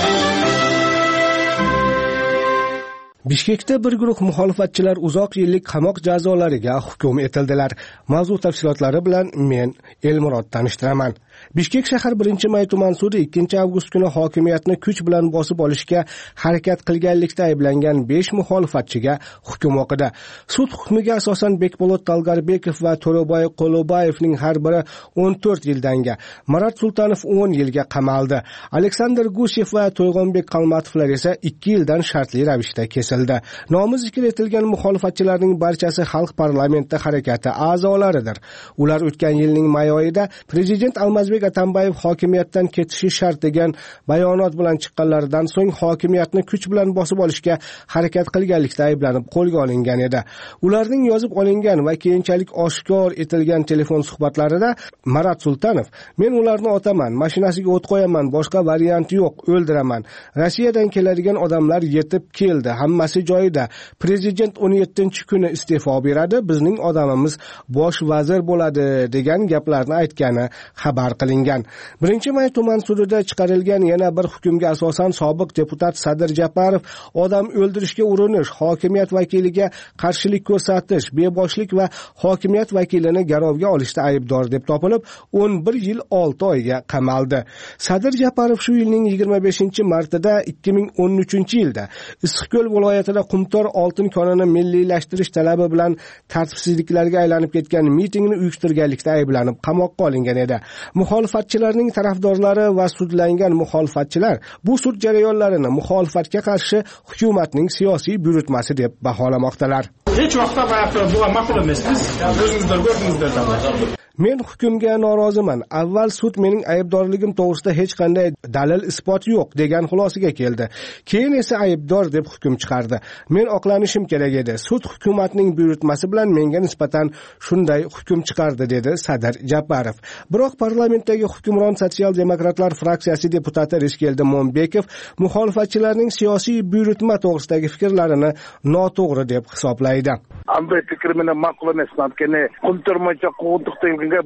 Bishkekda bir guruh muxolifatchilar uzoq yillik qamoq jazolariga hukm etildilar. Mavzu tafsilotlari bilan men Elmurod tanishtiraman. Bishkek shahar 1-may tuman sudi 2-avgust kuni hokimiyatni kuch bilan bosib olishga harakat qilganlikda ayblangan 5 muxolifatchiga hukm o'qidi. Sud hukmiga asosan Bekbolot Talgarbekov va To'roboy Qolobayevning har biri 14 yildanga, Marat Sultanov 10 yilga qamaldi. Aleksandr Gushev va To'yg'onbek Qalmatovlar esa 2 yildan shartli ravishda kesildi. Nomi zikr etilgan muxolifatchilarning barchasi Xalq parlamenti harakati a'zolaridir. Ular o'tgan yilning may oyida prezident Almazbek Atambayev hokimiyatdan ketishi shart degan bayonot bilan chiqqanlaridan so'ng hokimiyatni kuch bilan bosib olishga harakat qilganlikda ayblanib qo'lga olingan edi. Ularning yozib olingan va keyinchalik oshkor etilgan telefon suhbatlarida Marat Sultanov: "Men ularni otaman, mashinasiga o't qo'yaman, boshqa variant yo'q, o'ldiraman. Rossiyadan keladigan odamlar yetib keldi, hammasi joyida. Prezident 17-kuni iste'fo beradi, bizning odamimiz bosh vazir bo'ladi" degan gaplarni aytgani xabar qilingan. 1-may tuman sudida chiqarilgan yana bir hukmga asosan sobiq deputat Sadir Japarov odam o'ldirishga urinish, hokimiyat vakiliga qarshilik ko'rsatish, beboshlik va hokimiyat vakilini garovga olishda aybdor deb topilib 11 yil 6 oyga qamaldi. Sadir Japarov shu yilning 25-martida 2013-yilda Issiqko'l viloyatida Qumtor oltin konini milliylashtirish talabi bilan tartibsizliklarga aylanib ketgan mitingni uyushtirganlikda ayblanib qamoqqa olingan edi. Muxolifatchilarning tarafdorlari va sudlangan muxolifatchilar bu sud jarayonlarini muxolifatga qarshi hukumatning siyosiy buyurtmasi deb baholamoqdalar. Hech vaqtda bu ma'qul emas. Biz o'zingizlar ko'rdingizlar. Men hukmga noroziman. Avval sud mening aybdorligim to'g'risida hech qanday dalil isbot yo'q degan xulosaga keldi. Keyin esa aybdor deb hukm chiqardi. Men oqlanishim kerak edi. Sud hukumatning buyurtmasi bilan menga nisbatan shunday hukm chiqardi, dedi Sadir Japarov. Biroq parlamentdagi hukmron sotsial demokratlar fraksiyasi deputati Riskeldi Mo'mbekov muxolifatchilarning siyosiy buyurtma to'g'risidagi fikrlarini noto'g'ri deb hisoblaydi. Ambe fikri meni ma'qul emas. Qumtirmocha qo'g'diqda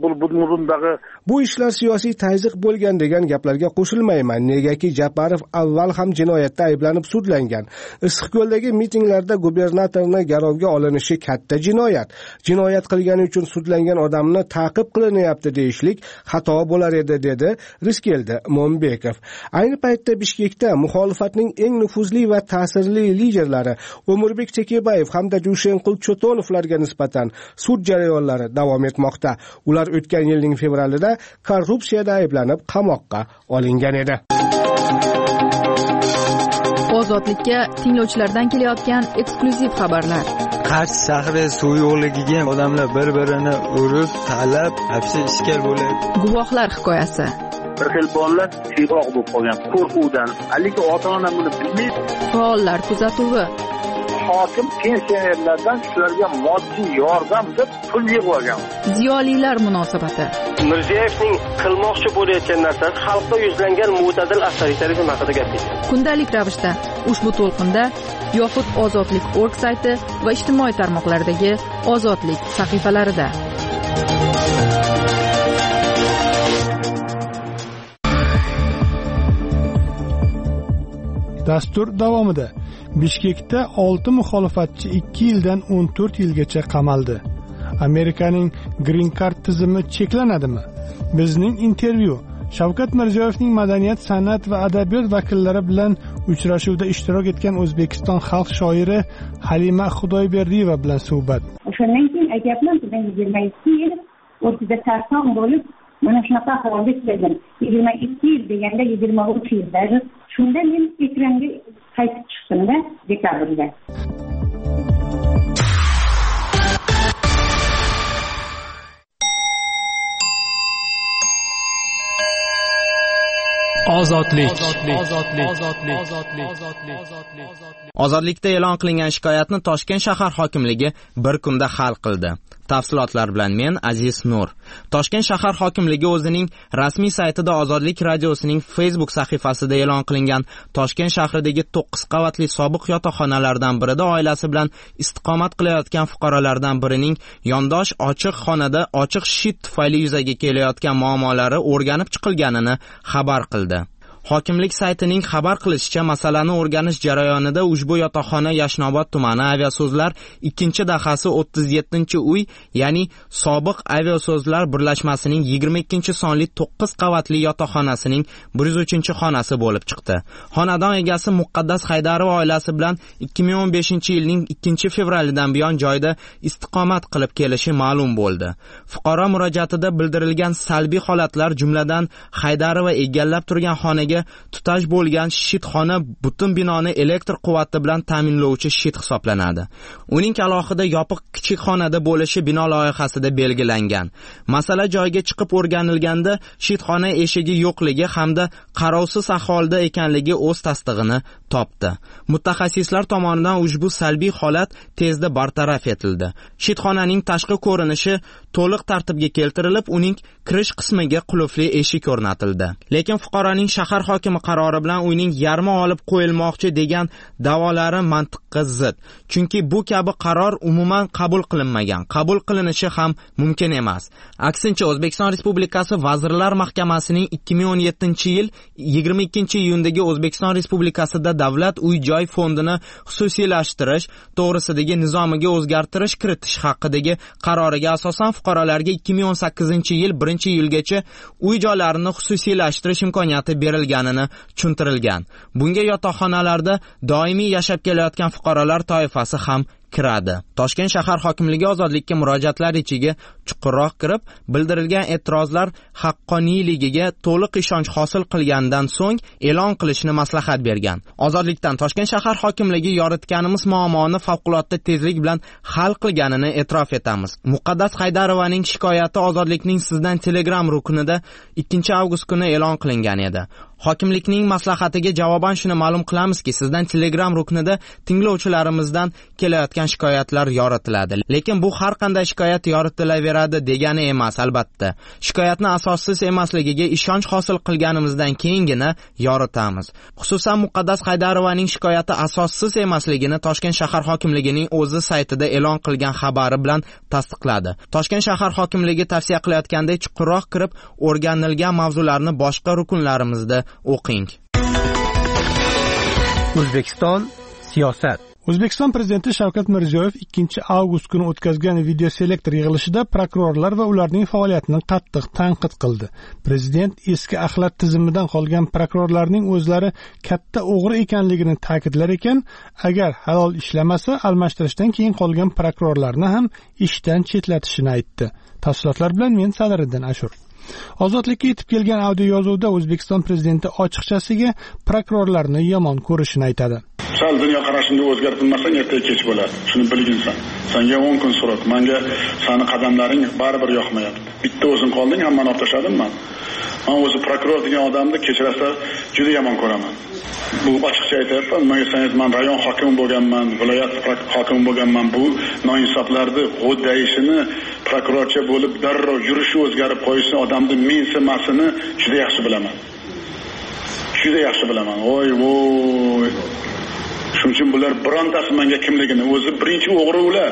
bu ishlar siyosiy tayziq bo'lgan degan gaplarga qo'shilmayman. Negaki Japarov avval ham jinoyatda ayblanib sudlangan. Issiqko'ldagi mitinglarda gubernatorni garovga olinishi katta jinoyat. Jinoyat qilgani uchun sudlangan odamni ta'qib qilinyapti deyishlik xato bo'lar edi, dedi Riskeldi Mo'mbekov. Ayni paytda Bishkekda muxolifatning eng nufuzli va ta'sirli liderlari O'murbek Tekebayev hamda Jushenqul Chotonovlarga nisbatan sud jarayonlari davom etmoqda. Ular o'tgan yilning fevralida korrupsiyada ayblanib qamoqqa olingan edi. ozodlikka tinglovchilardan kelayotgan eksklyuziv xabarlar. Qarshi shahri suv yo'qligiga odamlar bir-birini urib, talab, hapsi ishkal bo'ladi. Guvohlar hikoyasi. Bir xil bolalar siyroq bo'lib qolgan qo'rquvdan, haligi ota-ona buni bilmaydi. Faollar kuzatuvi. Hokim pensionerlardan shularga moddiy yordam deb pul yig'ib olgan. Ziyolilar munosabati. Mirziyoyevning qilmoqchi bo'layotgan narsasi xalqqa yuzlangan mo'tadil avtoritarizm haqida gapirdi. Kundalik ravishda ushbu to'lqinda yoxud ozodlik.org sayti va ijtimoiy tarmoqlardagi ozodlik sahifalarida. Dastur davomida Bishkekda 6 muxolifatchi 2 yildan 14 yilgacha qamaldi. Amerikaning Green Card tizimi cheklanadimi? Bizning intervyu Shavkat Mirziyoyevning madaniyat, san'at va adabiyot vakillari bilan uchrashuvda ishtirok etgan O'zbekiston xalq shoiri Halima Xudoyberdiyeva bilan suhbat. O'shandan keyin aytayapman, 22 yil o'rtada sarson bo'lib, mana shunaqa holga keldim. 22 yil deganda 23 yilda shunda men ekranga qaytib chiqdimda dekabrda. Ozodlikda e'lon qilingan shikoyatni Toshkent shahar hokimligi bir kunda hal qildi. Tafsilotlar bilan men Aziz Nur. Toshkent shahar hokimligi o'zining rasmiy saytida Ozodlik radiosining Facebook sahifasida e'lon qilingan Toshkent shahridagi 9 qavatli sobiq yotoqxonalardan birida oilasi bilan istiqomat qilayotgan fuqarolardan birining yondosh ochiq xonada ochiq shit tufayli yuzaga kelayotgan muammolari o'rganib chiqilganini xabar qildi. Hokimlik saytining xabar qilishicha, masalani o'rganish jarayonida ushbu yotoqxona Yashnobod tumani Aviasozlar 2-dahasi 37-uy, ya'ni sobiq Aviasozlar birlashmasining 22-sonli 9 qavatli yotoqxonasining 103-xonasi bo'lib chiqdi. Xonadon egasi Muqaddas Haydarova oilasi bilan 2015-yilning 2-fevralidan buyon joyda istiqomat qilib kelishi ma'lum bo'ldi. Fuqaro murojaatida bildirilgan salbiy holatlar jumladan Haydarova egallab turgan xonaga tutash bo'lgan shitxona butun binoni elektr quvvati bilan ta'minlovchi shit hisoblanadi. Uning alohida yopiq kichik xonada bo'lishi bino loyihasida belgilangan. Masala joyiga chiqib o'rganilganda shitxona eshigi yo'qligi hamda qarovsiz ahvolda ekanligi o'z tasdig'ini topdi. Mutaxassislar tomonidan ushbu salbiy holat tezda bartaraf etildi. Shitxonaning tashqi ko'rinishi to'liq tartibga keltirilib, uning kirish qismiga qulfli eshik o'rnatildi. Lekin fuqaroning shahar hokimi qarori bilan uyning yarmi olib qo'yilmoqchi degan da'volari mantiqqa zid. Chunki bu kabi qaror umuman qabul qilinmagan, qabul qilinishi ham mumkin emas. Aksincha, O'zbekiston Respublikasi Vazirlar Mahkamasining 2017-yil 22-iyundagi O'zbekiston Respublikasida davlat uy-joy fondini xususiylashtirish to'g'risidagi nizomiga o'zgartirish kiritish haqidagi qaroriga asosan fuqarolarga 2018-yil 1-iyulgacha uy-joylarini xususiylashtirish imkoniyati berilganini tushuntirilgan. Bunga yotoqxonalarda doimiy yashab kelayotgan fuqarolar toifasi ham kiradi. Toshkent shahar hokimligi ozodlikka murojaatlar ichiga chuqurroq kirib, bildirilgan e'tirozlar haqqoniyligiga to'liq ishonch hosil qilgandan so'ng e'lon qilishni maslahat bergan. Ozodlikdan Toshkent shahar hokimligi yoritganimiz muammoni favqulodda tezlik bilan hal qilganini e'tirof etamiz. Muqaddas Haydarovaning shikoyati Ozodlikning Sizdan Telegram ruknida 2-avgust kuni e'lon qilingan edi. Hokimlikning maslahatiga javoban shuni ma'lum qilamizki, Sizdan Telegram ruknida tinglovchilarimizdan kelayotgan shikoyatlar yoritiladi. Lekin bu har qanday shikoyat yoritilaveradi degani emas, albatta. Shikoyatni asossiz emasligiga ishonch hosil qilganimizdan keyingina yoritamiz. Xususan, Muqaddas Haydarovaning shikoyati asossiz emasligini Toshkent shahar hokimligining o'zi saytida e'lon qilgan xabari bilan tasdiqladi. Toshkent shahar hokimligi tavsiya qilayotgandek chuqurroq kirib, o'rganilgan mavzularni boshqa rukunlarimizda o'qing. O'zbekiston siyosat. O'zbekiston prezidenti Shavkat Mirziyoyev 2-avgust kuni o'tkazgan videoselektor yig'ilishida prokurorlar va ularning faoliyatini qattiq tanqid qildi. Prezident eski axlat tizimidan qolgan prokurorlarning o'zlari katta o'g'ri ekanligini ta'kidlar ekan, agar halol ishlamasa, almashtirishdan keyin qolgan prokurorlarni ham ishdan chetlatishini aytdi. Tafsilotlar bilan men Sadiriddin Ashur. Ozodlikka yetib kelgan audio yozuvda O'zbekiston prezidenti ochiqchasiga prokurorlarni yomon ko'rishini aytadi. sal dunyoqarashingni o'zgartirmasang ertaga kech bo'ladi. Shuni bilginsan. Senga 10 kun surok, menga seni qadamlaring baribir yoqmayapti. Bitta o'zing qolding, hammani olib tashladim men. Men o'zi prokuror degan odamni kechirasa juda yomon ko'raman. Bu ochiqcha aytayapman. Men rayon hokimi bo'lganman, viloyat hokimi bo'lganman. Bu noinsoflarni g'o'ddayishini prokurorcha bo'lib darrov yurishi o'zgarib qo'yishi odamni mensimasini juda yaxshi bilaman. Juda yaxshi bilaman. Voy. Shuning uchun bular birontasi menga kimligini o'zi birinchi o'g'ri ular.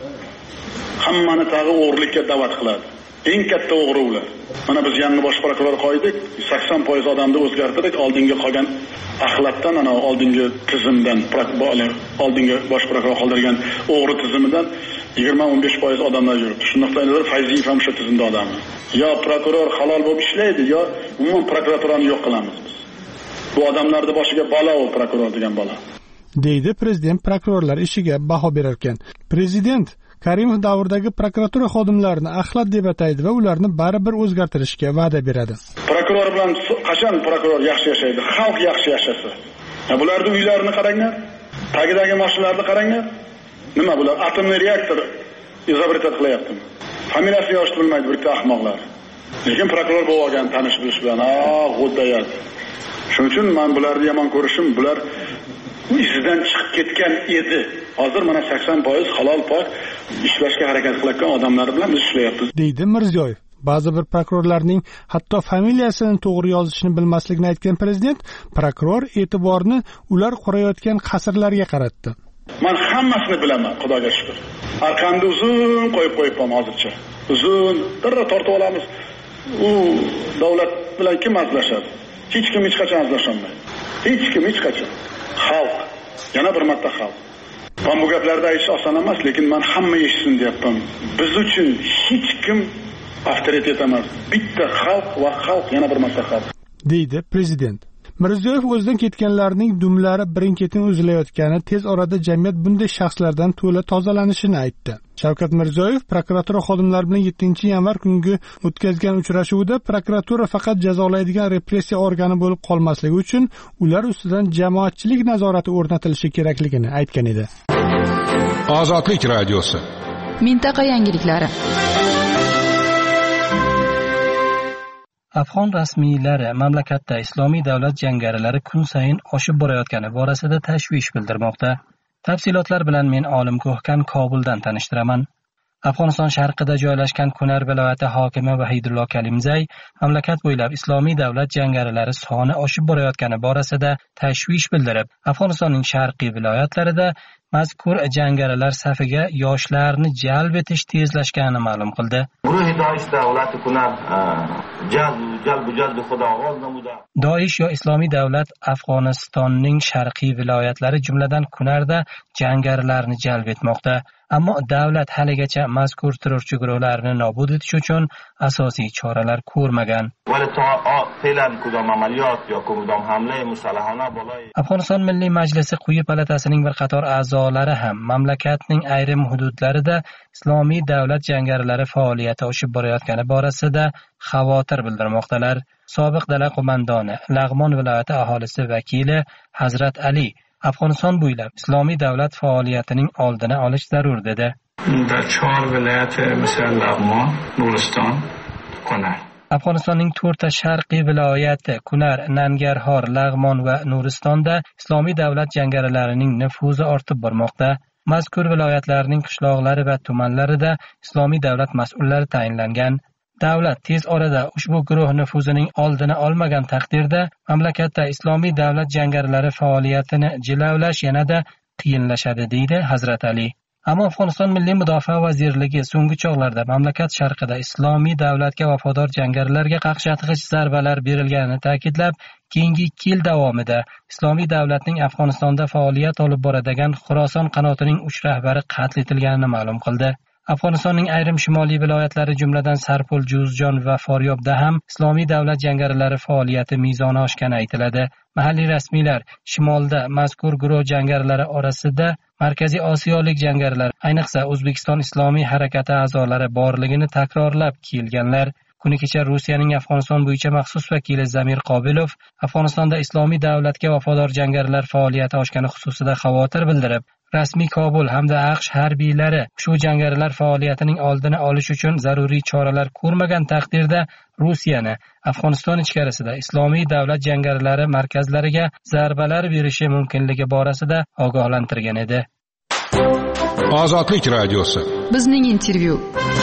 Hammani tag'i o'g'rilikka da'vat qiladi. Eng katta o'g'ri ular. Mana biz yangi bosh prokuror qo'ydik, 80% odamni o'zgartirdik, oldingi qolgan axlatdan ana oldingi tizimdan oldingi bosh prokuror qoldirgan o'g'ri tizimidan 20-15% odamlar yuribdi. Shunday qilib Fayziyev ham shu tizimda odamlar. Yo prokuror halol bo'lib ishlaydi, yo umuman prokuraturani yo'q qilamiz biz. Bu odamlarning boshiga balo u prokuror degan balo. Deydi prezident prokurorlar ishiga baho berar ekan. Prezident Karimov davridagi prokuratura xodimlarini axlat deb ataydi va ularni baribir o'zgartirishga va'da beradi. Prokuror bilan qachon prokuror yaxshi yashaydi? Xalq yaxshi yashasa. Bularning uylarini qaranglar, tagidagi mashinalarni qaranglar. Nima bular? Atomli reaktor izobretat qilyaptimi? Familiyasini yo'q bilmaydi bitta ahmoqlar. Lekin prokuror bo'lib olgan tanish bilish bilan, g'o'ddayat. Shuning uchun men bularni yomon ko'rishim, bular izidan chiqib ketgan edi. Hozir mana 80% halol pok ishlashga harakat qilayotgan odamlar bilan biz ishlayapmiz, deydi Mirziyoyev. Ba'zi bir prokurorlarning hatto familiyasini to'g'ri yozishni bilmasligini aytgan prezident, prokuror e'tiborni ular qurayotgan qasrlarga qaratdi. Men hammasini bilaman, Xudoga shukr. Arqamda uzun qo'yib qo'yibman hozircha. Uzun darra tortib olamiz. U davlat bilan kim azlashadi? Hech kim hech qachon azlasholmaydi. Hech kim hech qachon. Xalq, yana bir marta xalq. Men bu gaplarda aytish oson emas, lekin men hamma eshitsin deyapman. Biz uchun hech kim avtoritet emas. Bitta xalq va xalq, yana bir marta xalq, deydi prezident. Mirziyoyev o'zidan ketganlarning dumlari birin-ketin uzilayotgani, tez orada jamiyat bunday shaxslardan to'la tozalanishini aytdi. Shavkat Mirziyoyev prokuratura xodimlari bilan 7-yanvar kungi o'tkazgan uchrashuvda prokuratura faqat jazolaydigan repressiya organi bo'lib qolmasligi uchun ular ustidan jamoatchilik nazorati o'rnatilishi kerakligini aytgan edi. Ozodlik radiosi. Mintaqa yangiliklari. Afg'on rasmiylari mamlakatda islomiy davlat jangarilari kun sayin oshib borayotgani borasida tashvish bildirmoqda. Tafsilotlar bilan men Olim Ko'hkan Kobuldan tanishtiraman. Afg'oniston sharqida joylashgan Kunar viloyati hokimi Vahidullo Kalimzay mamlakat bo'ylab islomiy davlat jangarilari soni oshib borayotgani borasida tashvish bildirib, Afg'onistonning sharqiy viloyatlarida mazkur jangarilar safiga yoshlarni jalb etish tezlashganini ma'lum qildi. Doish yo islomiy davlat Afg'onistonning sharqiy viloyatlari jumladan Kunarda jangarilarni jalb etmoqda. Ammo davlat haligacha mazkur terrorchi guruhlarni nobud etish uchun asosiy choralar ko'rmagan. Afg'oniston Milliy Majlisi quyi palatasining bir qator a'zolari ham mamlakatning ayrim hududlarida islomiy davlat jangarilari faoliyati oshib borayotgani borasida xavotir bildirmoqdalar. Sobiq dala qo'mondoni, Lag'mon viloyati aholisi vakili Hazrat Ali Afg'oniston bo'ylab islomiy davlat faoliyatining oldini olish zarur dedi. Afg'onistonning 4 sharqiy viloyati Kunar, Nangarhor, Lag'mon va Nuristonda islomiy davlat jangarilarining nufuzi ortib bormoqda. Mazkur viloyatlarning qishloqlari va tumanlarida islomiy davlat mas'ullari tayinlangan. Davlat tez orada ushbu guruh nufuzining oldini olmagan taqdirda mamlakatda islomiy davlat jangarilari faoliyatini jilovlash yanada qiyinlashadi, deydi Hazrat Ali. Ammo Afg'oniston Milliy Mudofaa vazirligi so'nggi chog'larda mamlakat sharqida islomiy davlatga vafodor jangarilarga qaqshatqich zarbalar berilganini ta'kidlab, keyingi 2 yil davomida islomiy davlatning Afg'onistonda faoliyat olib boradigan Xuroson qanotining 3 rahbari qatl etilganini ma'lum qildi. Afg'onistonning ayrim shimoliy viloyatlari jumladan Sarpul, Juzjon va Faryobda ham islomiy davlat jangarilari faoliyati mezoni oshgani aytiladi. Mahalliy rasmiylar shimolda mazkur guruh jangarilari orasida Markaziy Osiyolik jangarilar, ayniqsa O'zbekiston Islomiy harakati a'zolari borligini takrorlab kelganlar. Kuni kecha Rossiyaning Afg'oniston bo'yicha maxsus vakili Zamir Qobilov Afg'onistonda Islomiy davlatga vafodor jangarilar faoliyati oshgani xususida xavotir bildirib, rasmiy Kobul hamda AQSh harbiylari ushbu jangarilar faoliyatining oldini olish uchun zaruriy choralar ko'rmagan taqdirda Rossiyani Afg'oniston ichkarisida Islomiy davlat jangarilari markazlariga zarbalar berishi mumkinligi borasida ogohlantirgan edi. Ozodlik radiosi. Bizning intervyu.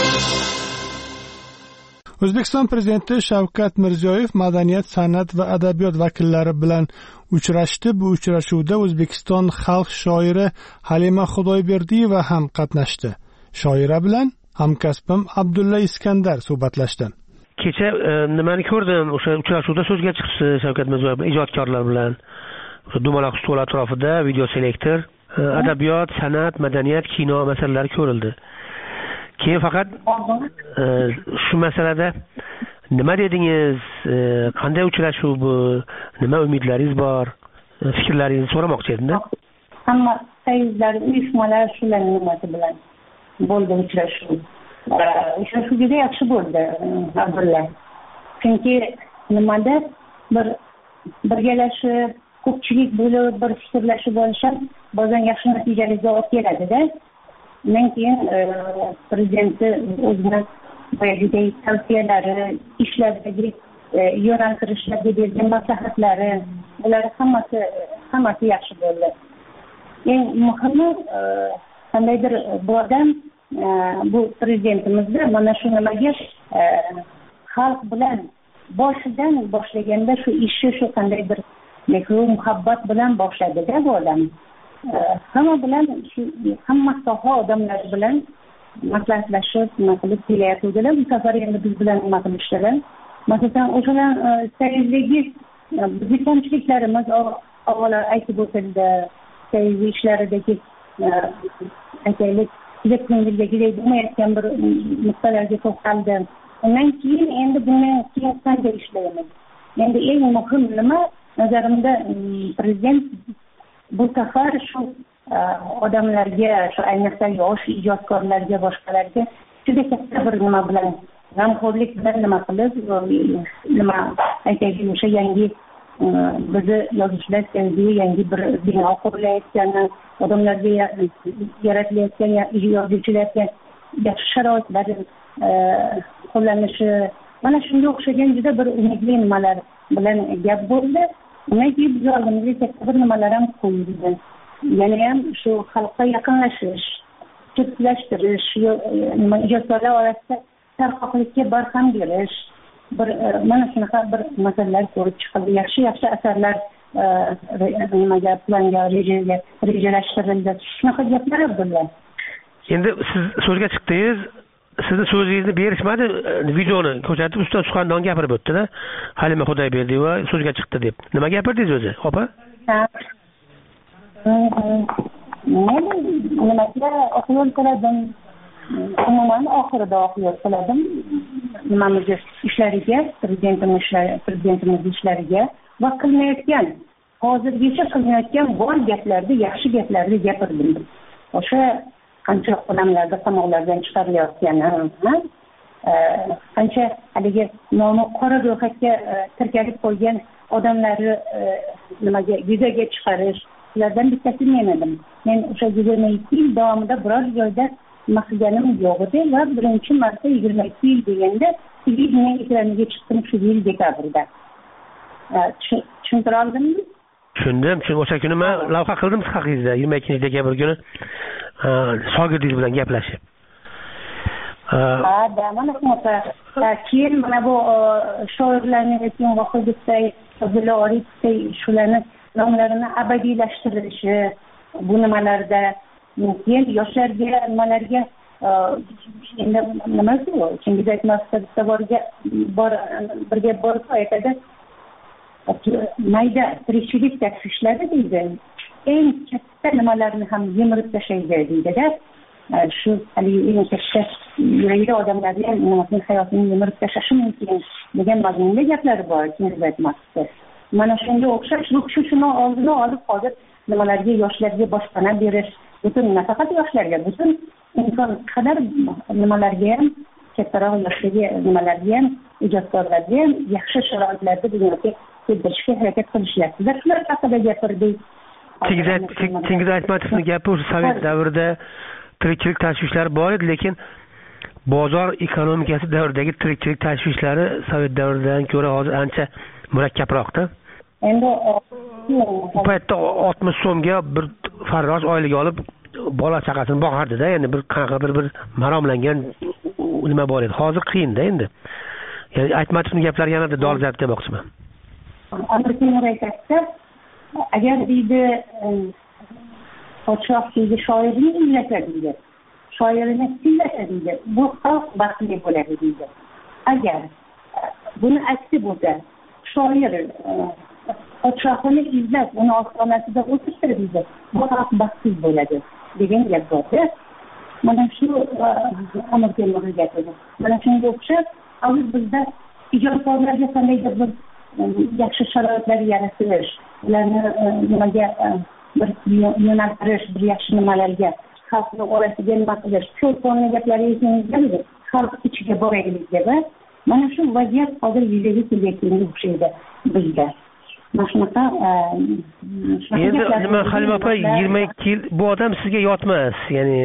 O'zbekiston Prezidenti Shavkat Mirziyoyev madaniyat, san'at va adabiyot vakillari bilan uchrashdi. Bu uchrashuvda O'zbekiston xalq shoiri Halima Xudoyberdiyeva ham qatnashdi. Shoira bilan hamkasbim Abdulla Iskandar suhbatlashdi. Kecha nimani ko'rdim? O'sha uchrashuvda so'zga chiqdi Shavkat Mirziyoyev ijodkorlar bilan. Dumaloq stol atrofida video selektor, adabiyot, san'at, madaniyat, kino masalalari ko'rildi. Keyin faqat shu masalada nima dedingiz? Qanday uchrashuv bu? Nima umidlaringiz bor? Fikrlaringizni so'ramoqchi edim-da. Hamma sayizlar, uyushmalar shularning nimasi bilan bo'ldi uchrashuv. Uchrashuv juda yaxshi bo'ldi, Abdulla. Chunki nimada bir birgalashib, ko'pchilik bo'lib, bir fikrlashib olishib, ba'zan yaxshi natijalarga olib keladi-da. Undan keyin prezidenti o'zini boyagidek tavsiyalari, ishlardagi yo'naltirishlarga bergan maslahatlari, bular hammasi yaxshi bo'ldi. Eng muhimi qandaydir bu odam bu prezidentimizda mana shu nimaga xalq bilan boshidan boshlaganda shu ishni shu qandaydir mehr muhabbat bilan boshladi-da bu odam. Hamma bilan hamma soha odamlar bilan maslahatlashib, nima qilib kelayotganlar. Bu safar endi biz bilan nima qilishdilar. Masalan, o'shalar sayizligi bizning kamchiliklarimiz avvalo aytib o'tildi. Sayiz ishlaridagi aytaylik, juda ko'ngildagidek bo'lmayotgan bir nuqtalarga to'xtaldi. Undan keyin endi bundan keyin qanday ishlaymiz? Endi eng muhim nima? Nazarimda prezident bu safar shu odamlarga, shu ayniqsa yosh ijodkorlarga, boshqalarga juda katta bir nima bilan, g'amxo'rlik bilan nima qilib, nima aytaylik, o'sha yangi bizni yozuvchilar sevdiği yangi bir bino qurilayotgani, odamlarga yaratilayotgan yozuvchilarga yaxshi sharoitlar qo'llanishi, mana shunga o'xshagan juda bir umidli nimalar bilan gap bo'ldi. Undan keyin biz oldimizga katta bir nimalar ham qo'yildi. Yana ham shu xalqqa yaqinlashish, chetlashtirish, ijodkorlar orasida tarqoqlikka barham berish, bir mana shunaqa bir masalalar ko'rib chiqildi. Yaxshi asarlar nimaga planga rejalashtirildi. Shunaqa gaplar bo'ldi. Endi siz so'zga chiqdingiz, sizni so'zingizni berishmadi, videoni ko'rsatib ustidan chiqqandan gapirib o'tdi-da. Halima Xudoyberdiyeva so'zga chiqdi deb. Nima gapirdingiz o'zi, opa? Nimaga o'qiyol qiladim? Umuman oxirida o'qiyol qiladim. Nimamiz ishlariga, prezidentimiz ishlariga va qilinayotgan, hozirgacha qilinayotgan bor gaplarni, yaxshi gaplarni gapirdim. O'sha qancha odamlarda qamoqlardan chiqarilayotgani, qancha haligi nomi qora ro'yxatga tirkalib qo'ygan odamlarni nimaga yuzaga chiqarish, ulardan bittasi men edim. Men o'sha 22 yil davomida biror joyda nima qilganim yo'q edi va birinchi marta 22 yil deganda televideniya ekraniga chiqdim shu yil dekabrda. Tushuntira oldimmi? Tushundim. O'sha kuni men lavha qildim siz haqingizda 22 dekabr kuni shogirdingiz bilan gaplashib. Mana shunaqa. Keyin mana bu shoirlarni aytgan Vohidovday, Abdulla Orifday shularni nomlarini abadiylashtirilishi, bu nimalarda keyin yoshlarga nimalarga endi nimasi bu? Chingiz Aytmasovga birga borib aytadi. Mayda tirikchilik tashvishlari deydi. Eng katta nimalarni ham yemirib tashlaydi deydi-da. Shu haligi eng katta yuragida odamlarni ham hayotini yemirib tashlashi mumkin degan mazmunda gaplari bor Chingiz Aytmasov. Mana shunga o'xshash shuni oldini olib hozir nimalarga, yoshlarga boshpana berish, butun nafaqat yoshlarga, butun inson qadar nimalarga ham kattaroq yoshdagi nimalarga ham ijodkorlarga ham yaxshi sharoitlarda dunyoga keltirishga harakat qilishyapti. Shular haqida gapirdik. Chingiz Aytmatovning gapi o'sha sovet davrida tirikchilik tashvishlari bor edi, lekin bozor ekonomikasi davridagi tirikchilik tashvishlari sovet davridan ko'ra hozir ancha murakkabroqda. Endi u paytda 60 so'mga bir farrosh oylik olib bola chaqasini boqardi-da, endi bir qanaqa bir maromlangan nima bor edi. Hozir qiyin-da endi. Ya'ni Aytmatovning gaplari yanada dolzarb demoqchiman. Amir Temur aytadi, agar deydi podshoh deydi shoirni izlatadi deydi, shoirni izlatadi deydi, bu xalq baxtli bo'ladi deydi. Agar buni aksi bo'lsa, shoir podshohini izlab uni ostonasida o'tirtirib deydi, bu xalq baxtsiz bo'ladi degan gap bor-da. Mana shu Amir Temurning gapi. Mana shunga o'xshab hozir bizda ijodkorlarga qandaydir bir yaxshi sharoitlar yaratish, ularni nimaga bir yo'naltirish, bir yaxshi nimalarga xalqni orasiga nima qilish, shu qonun gaplari ekanligida xalq ichiga boraylik deb, mana shu vaziyat hozir yuzaga kelayotganga o'xshaydi bizda. Mana shunaqa endi nima Halima opa 22 yil bu odam sizga yotmas, ya'ni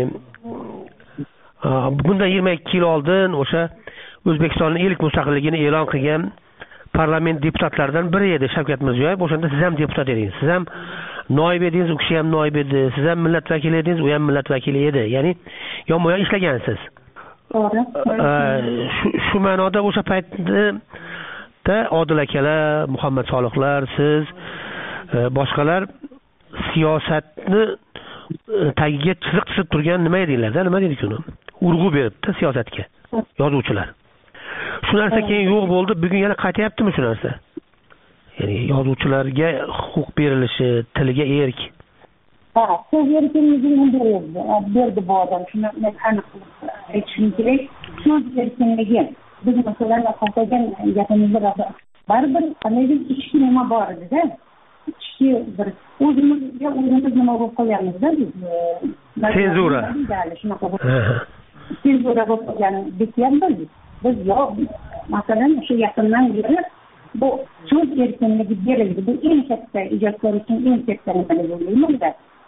bundan 22 yil oldin o'sha O'zbekistonning ilk mustaqilligini e'lon qilgan parlament deputatlaridan biri edi Shavkat Mirziyoyev. O'shanda siz ham deputat edingiz. Siz ham noyib edingiz, u kishi ham noyib edi. Siz ham millat vakili edingiz, u ham millat vakili edi. Ya'ni yonma-yon ishlagansiz. To'g'ri. Shu ma'noda o'sha paytda Odil akalar, Muhammad Solihlar, siz boshqalar siyosatni tagiga chiziq chizib turgan nima edinglar-da, nima deydik uni? Urg'u beribdi siyosatga yozuvchilar. Shu narsa keyin yo'q bo'ldi, bugun yana qaytyaptimi shu narsa? Ya'ni yozuvchilarga huquq berilishi, tiliga erk. Ha, so'z erkinligini berdi bu odam. Shuni men aniq aytishim kerak. So'z erkinligi biz masalan xohlagan gapimizda baribir qandaydir ichki nima bor edi-da. Ichki bir o'zimizga o'zimiz nima bo'lib qo'yamiz-da biz. Senzura. Senzura bo'lib qolgan bekyapmiz. Biz yo'q, masalan o'sha yaqindan beri bu so'z erkinligi berildi. Bu eng katta ijodkor uchun eng katta nima deb o'ylayman-da.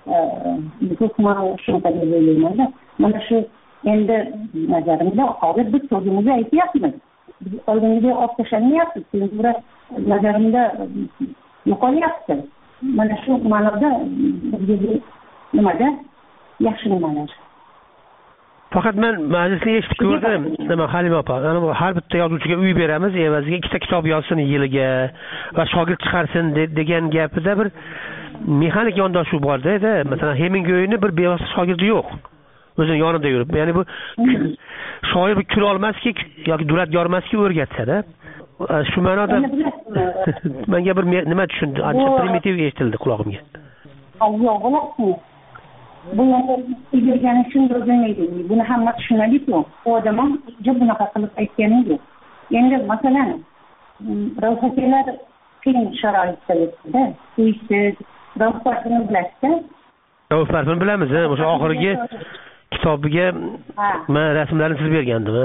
Mana shu endi nazarimda hozir biz so'zimizni aytyapmiz. Biz oldingiga olib tashlanyapmiz. Senzura nazarimda yo'qolyapti. Mana shu ma'noda bizga nimada yaxshi nimalar. Faqat men majlisni eshitib ko'rdim. Nima Halima opa, har bitta yozuvchiga uy beramiz, evaziga 2 ta kitob yozsin yiliga va shogird chiqarsin degan gapida bir mexanik yondashuv bor-da. Masalan, Hemingwayning bir bevosita shogirdi yo'q. O'zini yonida yurib, ya'ni bu shoir bir kul olmaski yoki durat yormaski o'rgatsa-da. Shu ma'noda menga bir nima tushundi, ancha primitiv eshitildi qulog'imga. Yo'q, bo'ladi. Bu yerda ilgirgani shunday bo'lmaydi. Buni hamma tushunadi-ku. U odam ham bunaqa qilib aytgani yo'q. Endi masalan, ravshakelar qiyin sharoitda o'tdi-da. Uysiz, ravshatini bilasizda. Ravshatini bilamiz, o'sha oxirgi kitobiga men rasmlarni chizib bergandim.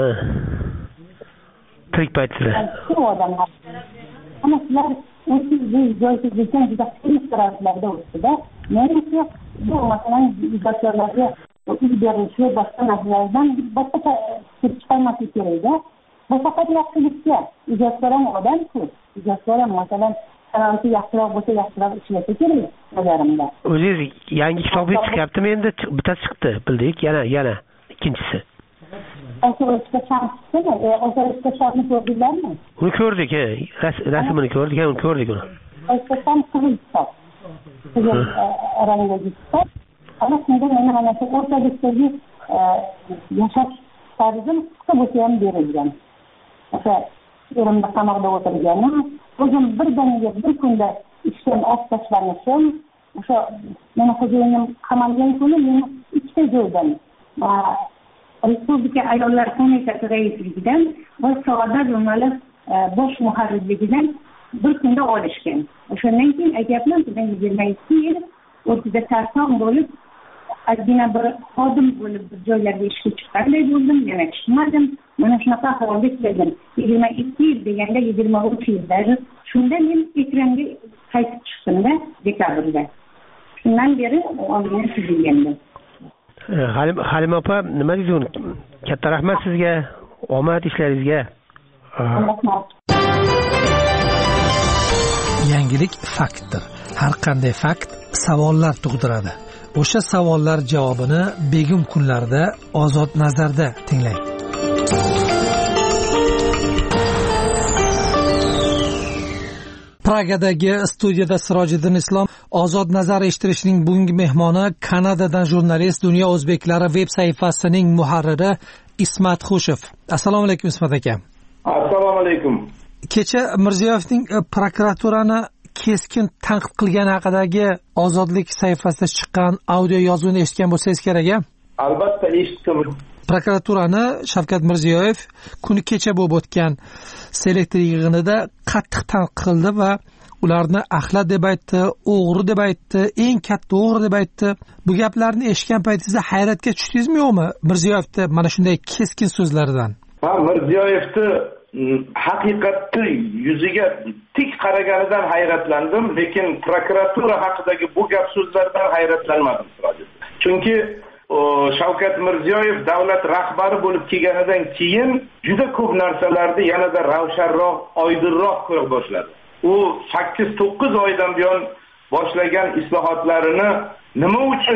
Tirik paytida. Shu odamlar. Ana sizlar joysizlikdan juda qiyin sharoitlarda o'tdi-da. Menimcha bu masalan ijodkorlarga uy berilishi boshqa narsalardan boshqa kelib chiqarmaslik kerak-da. Bu faqat yaxshilikka. Ijodkor ham odam-ku. Ijodkor ham masalan sharoiti yaxshiroq bo'lsa yaxshiroq ishlasa kerak nazarimda. O'zingiz yangi kitobingiz chiqyaptimi endi? Bittasi chiqdi, bildik, yana ikkinchisi. O'sha sharni ko'rdinglarmi? Uni ko'rdik, rasmini ko'rdik, uni ko'rdik uni. O'sha qizil kitob. Rangdagi kitob. Ana shunda meni mana shu o'rtalikdagi yashash tarzim qisqa bo'lsa ham berilgan. O'sha erimda qamoqda o'tirganim, o'zim birdaniga bir kunda ishdan olib tashlanishim, o'sha meni xo'jayinim qamalgan kuni meni 2 ta joydan Respublika Ayollar qo'mitasi raisligidan va Saoda jurnali bosh muharrirligidan bir kunda olishgan. O'shandan keyin aytyapman, bundan 22 yil o'rtada sarson bo'lib ozgina bir xodim bo'lib bir joylarga ishga chiqqanday bo'ldim, yana chiqmadim. Mana shunaqa ahvolga keldim. 22 yil deganda 23 yilda shunda men ekranga qaytib chiqdimda dekabrda. Shundan beri oldin sizga Halima opa, nima deysiz? Katta rahmat sizga, omad ishlaringizga. Yangilik faktdir. Har qanday fakt savollar tug'diradi. O'sha savollar javobini begim kunlarda Ozod nazarda tinglang. Pragadagi studiyada Sirojiddin Islom, Ozod nazar eshittirishning bugungi mehmoni Kanadadan jurnalist, Dunyo o'zbeklari veb sayfasining muharriri Ismat Xushev. Assalomu alaykum Ismat aka. Assalomu alaykum. Kecha Mirziyoyevning prokuraturani keskin tanqid qilgani haqidagi Ozodlik sayfasida chiqqan audio yozuvni eshitgan bo'lsangiz kerak. Albatta eshitdim. Prokuraturani Shavkat Mirziyoyev kuni kecha bo'lib o'tgan selektor yig'inida qattiq tanqid qildi va ularni axlat deb aytdi, o'g'ri deb aytdi, eng katta o'g'ri deb aytdi. Bu gaplarni eshitgan paytingizda hayratga tushdingizmi yo'qmi Mirziyoyevni mana shunday keskin so'zlaridan? Mirziyoyevni haqiqatni yuziga tik qaraganidan hayratlandim, lekin prokuratura haqidagi bu gap so'zlardan hayratlanmadim. Chunki Shavkat Mirziyoyev davlat rahbari bo'lib kelganidan keyin juda ko'p narsalarni yanada ravshanroq, oydinroq ko'ra boshladi. U 8-9 oydan buyon boshlagan islohotlarini nima uchun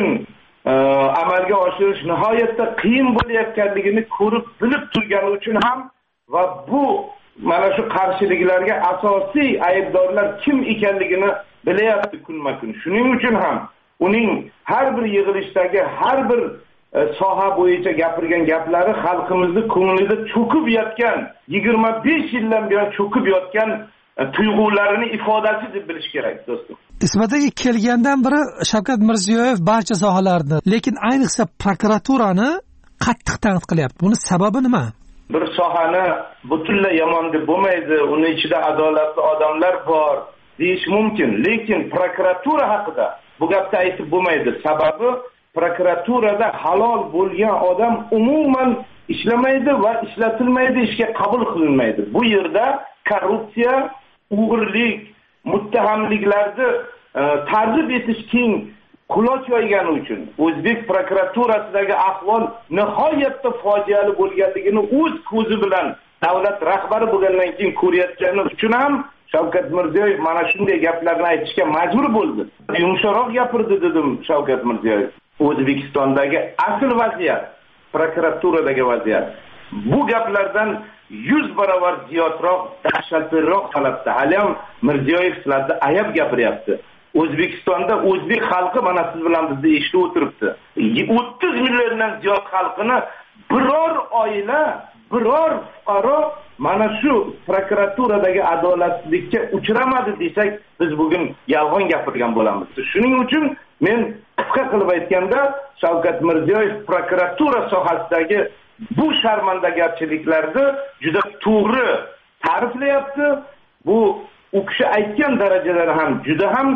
amalga oshirish nihoyatda qiyin bo'layotganligini ko'rib bilib turgani uchun ham va bu mana shu qarshiliklarga asosiy aybdorlar kim ekanligini bilyapti kunma-kun. Shuning uchun ham uning har bir yig'ilishdagi har bir soha bo'yicha gapirgan gaplari xalqimizni ko'nglida cho'kib yotgan, 25 yildan buyon cho'kib yotgan tuyg'ularini ifodasi deb bilish kerak do'stim. Ismatiga kelgandan biri Shavkat Mirziyoyev barcha sohalarni, lekin ayniqsa prokuraturani qattiq tanqid qilyapti. Buni sababi nima? Bir sohani butunlay yomon deb bo'lmaydi, uni ichida adolatli odamlar bor deyish mumkin, lekin prokuratura haqida bu gapni aytib bo'lmaydi. Sababi prokuraturada halol bo'lgan odam umuman ishlamaydi va ishlatilmaydi, ishga qabul qilinmaydi. Bu yerda korrupsiya, o'g'irlik, muttahamliklarni targ'ib etish keng quloch yoygani uchun o'zbek prokuraturasidagi ahvol nihoyatda fojiali bo'lganligini o'z ko'zi bilan davlat rahbari bo'lgandan keyin ko'rayotgani uchun ham Shavkat Mirziyoyev mana shunday gaplarni aytishga majbur bo'ldi. Yumshoqroq gapirdi dedim Shavkat Mirziyoyev. O'zbekistondagi asl vaziyat, prokuraturadagi vaziyat bu gaplardan 100 barobar ziyodroq, dahshatliroq holatda. Hali ham Mirziyoyev sizlarni ayab gapiryapti. O'zbekistonda o'zbek xalqi mana siz bilan bizni eshitib o'tiribdi. 30 milliondan ziyod xalqini biror oila, biror fuqaro mana shu prokuraturadagi adolatsizlikka uchramadi desak, biz bugun yolg'on gapirgan bo'lamiz. Shuning uchun men qisqa qilib aytganda Shavkat Mirziyoyev prokuratura sohasidagi bu sharmandagarchiliklarni juda to'g'ri ta'riflayapti. Bu u kishi aytgan darajalar ham juda ham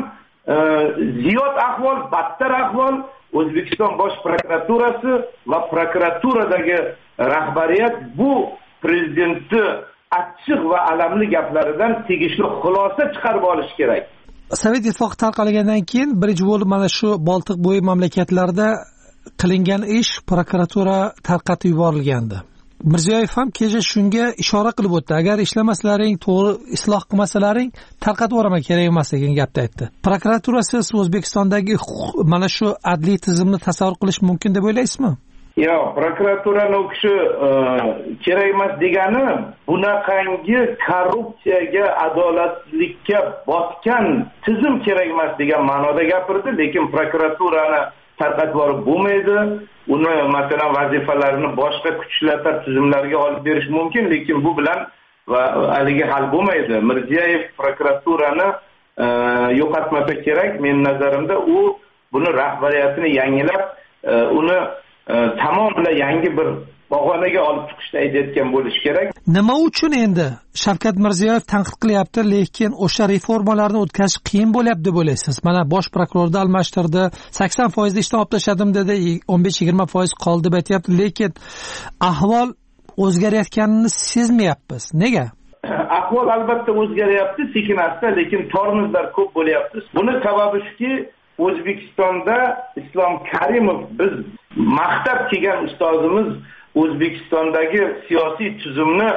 ziyod ahvol, battar ahvol. O'zbekiston bosh prokuraturasi va prokuraturadagi rahbariyat bu prezidentni achchiq va alamli gaplaridan tegishli xulosa chiqarib olish kerak. Sovet ittifoqi tarqalgandan keyin birinchi bo'lib mana shu Boltiq bo'yi mamlakatlarida qilingan ish prokuratura tarqatib yuborilgandi. Mirziyoyev ham kecha shunga ishora qilib o'tdi. Agar ishlamaslaring, to'g'ri isloh qilmasalaring, tarqatib yuboraman kerak emas degan gapni aytdi. Prokuratura siz O'zbekistondagi mana shu adliy tizimni tasavvur qilish mumkin deb o'ylaysizmi? Yo'q, prokuraturani u kishi kerak emas degani bunaqangi korrupsiyaga, adolatsizlikka botgan tizim kerak emas degan ma'noda gapirdi, lekin prokuraturani tarqatib yuborib bo'lmaydi. Uni masalan vazifalarini boshqa kuchlar tizimlarga olib berish mumkin, lekin bu bilan va haligi hal bo'lmaydi. Mirziyoyev prokuraturani yo'qotmasa kerak. Men nazarimda u buni rahbariyatini yangilab, uni tamomila yangi bir bag'onaga olib chiqishda aytayotgan bo'lish kerak. Nima uchun endi Shavkat Mirziyoyev tanqid qilyapti, lekin o'sha reformalarni o'tkazish qiyin bo'lyapti deb o'ylaysiz? Mana bosh prokurorni almashtirdi, 80% ishdan olib tashladim dedi, 15-20% qoldi deb aytyapti, lekin ahvol o'zgarayotganini sezmayapmiz. Nega? Ahvol albatta o'zgaryapti, sekin-asta, lekin tormozlar ko'p bo'lyapti. Buni sababi shuki, O'zbekistonda Islom Karimov, biz maqtab kelgan ustozimiz O'zbekistondagi siyosiy tuzumni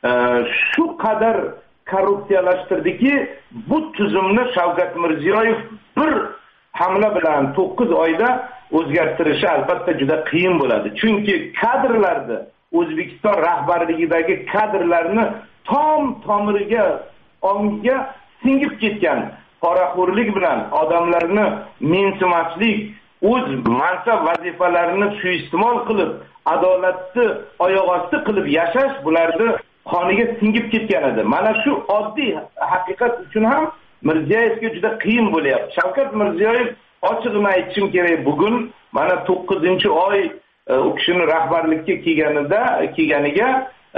shu qadar korrupsiyalashtirdiki, bu tuzumni Shavkat Mirziyoyev bir hamla bilan 9 oyda o'zgartirishi albatta juda qiyin bo'ladi. Chunki kadrlarni, O'zbekiston rahbarligidagi kadrlarni tomiriga, ongiga singib ketgan poraxo'rlik bilan odamlarni mensimaslik, o'z mansab vazifalarini suiiste'mol qilib, adolatni oyoq osti qilib yashash bularni qoniga singib ketgan edi. Mana shu oddiy haqiqat uchun ham Mirziyoyevga juda qiyin bo'lyapti. Shavkat Mirziyoyev ochig'ini aytishim kerak, bugun mana 9-oy u kishini rahbarlikka kelganiga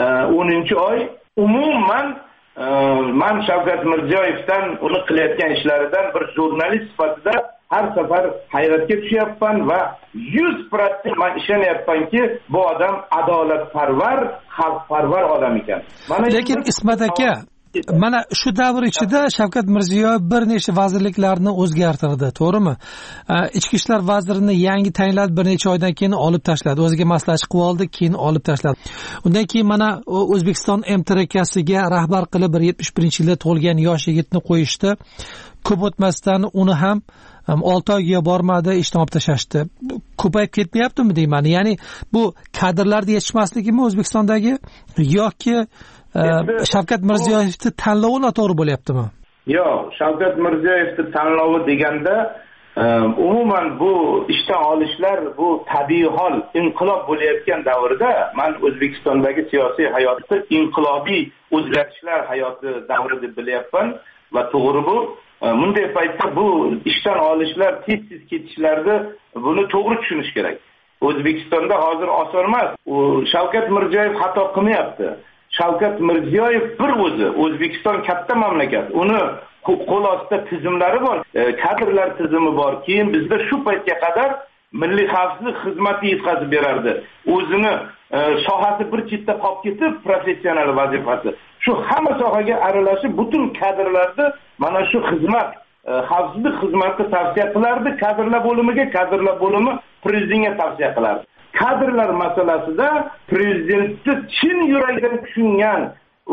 10-oy umuman men Shavkat Mirziyoyevdan uni qilayotgan ishlaridan bir jurnalist sifatida har safar hayratga tushyapman va 100% men ishonyapmanki, bu odam adolatparvar, xalqparvar odam ekan. Lekin Ismat aka, mana shu davr ichida Shavkat Mirziyoyev bir nechta vazirliklarni o'zgartirdi, to'g'rimi? Ichki ishlar vazirini yangi tayinladi, bir necha oydan keyin olib tashladi. O'ziga maslahatchi qilib oldi, keyin olib tashladi. Undan keyin mana O'zbekiston MTRKsiga rahbar qilib 71-yilda tug'ilgan yosh yigitni qo'yishdi. Ko'p o'tmasdan uni ham 6 oyga bormadi, ishdan olib tashlashdi. Ko'payib ketmayaptimi deyman? Ya'ni bu kadrlarning yetishmasligimi O'zbekistondagi yoki Shavkat Mirziyoyevning tanlovi noto'g'ri bo'lyaptimi? Yo'q, Shavkat Mirziyoyevning tanlovi deganda umuman bu ishdan olishlar bu tabiiy hol, inqilob bo'layotgan davrda men O'zbekistondagi siyosiy hayotni inqilobiy o'zgarishlar hayoti davri deb bilyapman va to'g'ri bu. Bunday paytda bu ishdan olishlar, tez-tez ketishlarni buni to'g'ri tushunish kerak. O'zbekistonda hozir oson emas. Shavkat Mirziyoyev xato qilmayapti. Shavkat Mirziyoyev bir o'zi, O'zbekiston katta mamlakat. Uni qo'l ostida tizimlari bor, kadrlar tizimi bor. Keyin bizda shu paytga qadar milliy xavfsizlik xizmati yetkazib berardi. O'zini sohasi bir chetda qolib ketib, professional vazifasi. Shu hamma sohaga aralashib, butun kadrlarni mana shu xizmat, xavfsizlik xizmati tavsiya qilardi, kadrlar bo'limiga, kadrlar bo'limi prezidentga tavsiya qilardi. Kadrlar masalasida prezidentni chin yuragidan tushungan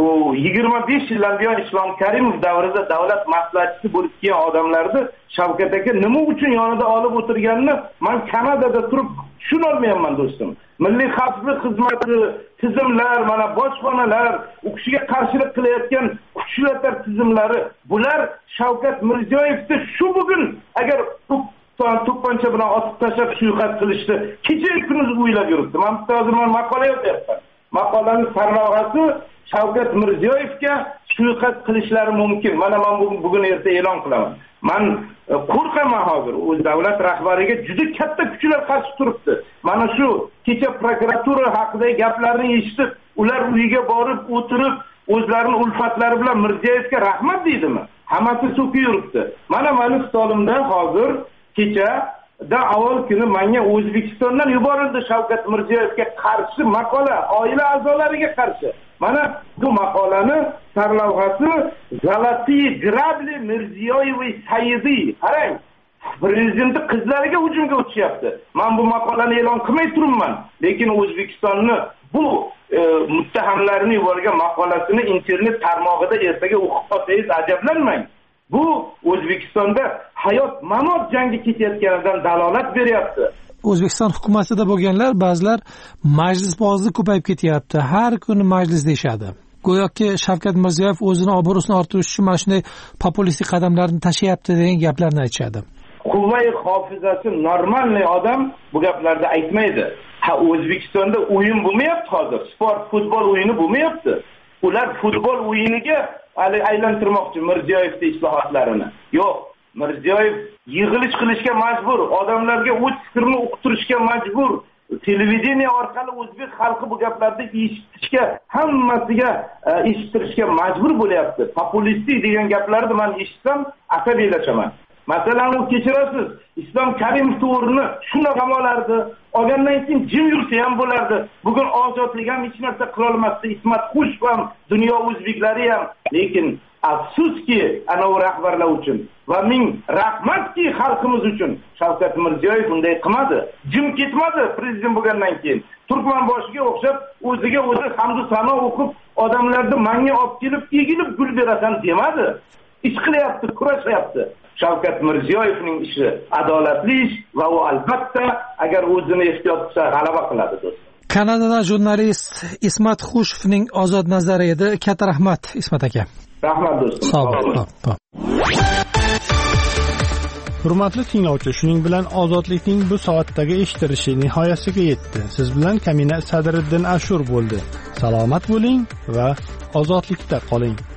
25 yildan buyon Islom Karimov davrida davlat maslahatchisi bo'lib kelgan odamlarni Shavkat aka nima uchun yonida olib o'tirganini men Kanadada turib tushuna olmayapman do'stim. Milliy xavfsizlik xizmati, tizimlar, mana bojxonalar, u kishiga qarshilik qilayotgan kuchlar tizimlari, bular Shavkat Mirziyoyevni shu bugun agar to'pponcha bilan otib tashlab suiqasd qilishdi, kecha kunduz o'ylab yuribdi. Men hozir maqola yozyapman. Maqolaning sarlavhasi Shavkat Mirziyoyevga suiqasd qilishlari mumkin. Mana men bugun erta e'lon qilaman. Men qo'rqaman hozir. O'z davlat rahbariga juda katta kuchlar qarshi turibdi. Mana shu kecha prokuratura haqidagi gaplarni eshitib, ular uyiga borib o'tirib, o'zlarining ulfatlari bilan Mirziyoyevga rahmat deydimi? Hammasi so'kib yuribdi. Mana meni stolimda hozir kechada avval kuni menga O'zbekistondan yuborildi Shavkat Mirziyoyevga qarshi maqola, oila a'zolariga qarshi. Mana bu maqolani sarlavhasi Zalatiy Grabli Mirziyoyev Saidi. Qarang, prezidentning qizlariga hujumga o'tishyapti. Men bu maqolani e'lon qilmay turibman, lekin O'zbekistonni bu muttahamlarni yuborgan maqolasini internet tarmog'ida ertaga o'qib qolsangiz ajablanmang. Bu O'zbekistonda hayot-mamot jangi ketayotganidan dalolat beryapti. O'zbekiston hukumatida bo'lganlar ba'zilar majlisbozlik ko'payib ketyapti. Har kuni majlis deyshadi. Go'yoki Shavkat Mirziyoyev o'zini obro'sini orttirish uchun mana shunday populistik qadamlarni tashlayapti degan gaplarni aytishadi. Quvvai hofizasi normalniy odam bu gaplarni aytmaydi. O'zbekistonda o'yin bo'lmayapti hozir. Sport, futbol o'yini bo'lmayapti. Ular futbol o'yiniga aylantirmoqchi Mirziyoyevning islohotlarini. Yo'q, Mirziyoyev yig'ilish qilishga majbur, odamlarga o'z fikrini uqtirishga majbur. televideniya orqali o'zbek xalqi bu gaplarni eshitishga, hammasiga eshittirishga majbur bo'lyapti. Populistik degan gaplarni men eshitsam asabiylashaman. Masalan, u kechirasiz, Islom Karimov to'g'rini shunaqa olardi, olgandan keyin jim yursa ham bo'lardi. Bugun ozodlik ham hech narsa qila olmasdi. Ismat Xushov ham, dunyo o'zbeklari ham. Lekin afsuski ana u rahbarlar uchun va ming rahmatki xalqimiz uchun Shavkat Mirziyoyev bunday qilmadi. Jim ketmadi prezident bo'lgandan keyin. Turkmanboshiga o'xshab o'ziga o'zi hamd sano o'qib, odamlarni manga olib kelib, egilib gul berasan demadi. Ish qilyapti, kurashyapti. Shavkat Mirziyoyevning ishi adolatli ish va u albatta agar o'zini ehtiyot qilsa g'alaba qiladi do'stlar. Kanadada jurnalist Ismat Xushovning ozod nazari edi. Katta rahmat Ismat aka. Rahmat do'stim. Sog' bo'ling. Hurmatli tinglovchi, shuning bilan ozodlikning bu soatdagi eshitilishi nihoyasiga yetdi. Siz bilan Kamina Sadriddin Ashur bo'ldi. Salomat bo'ling va ozodlikda qoling.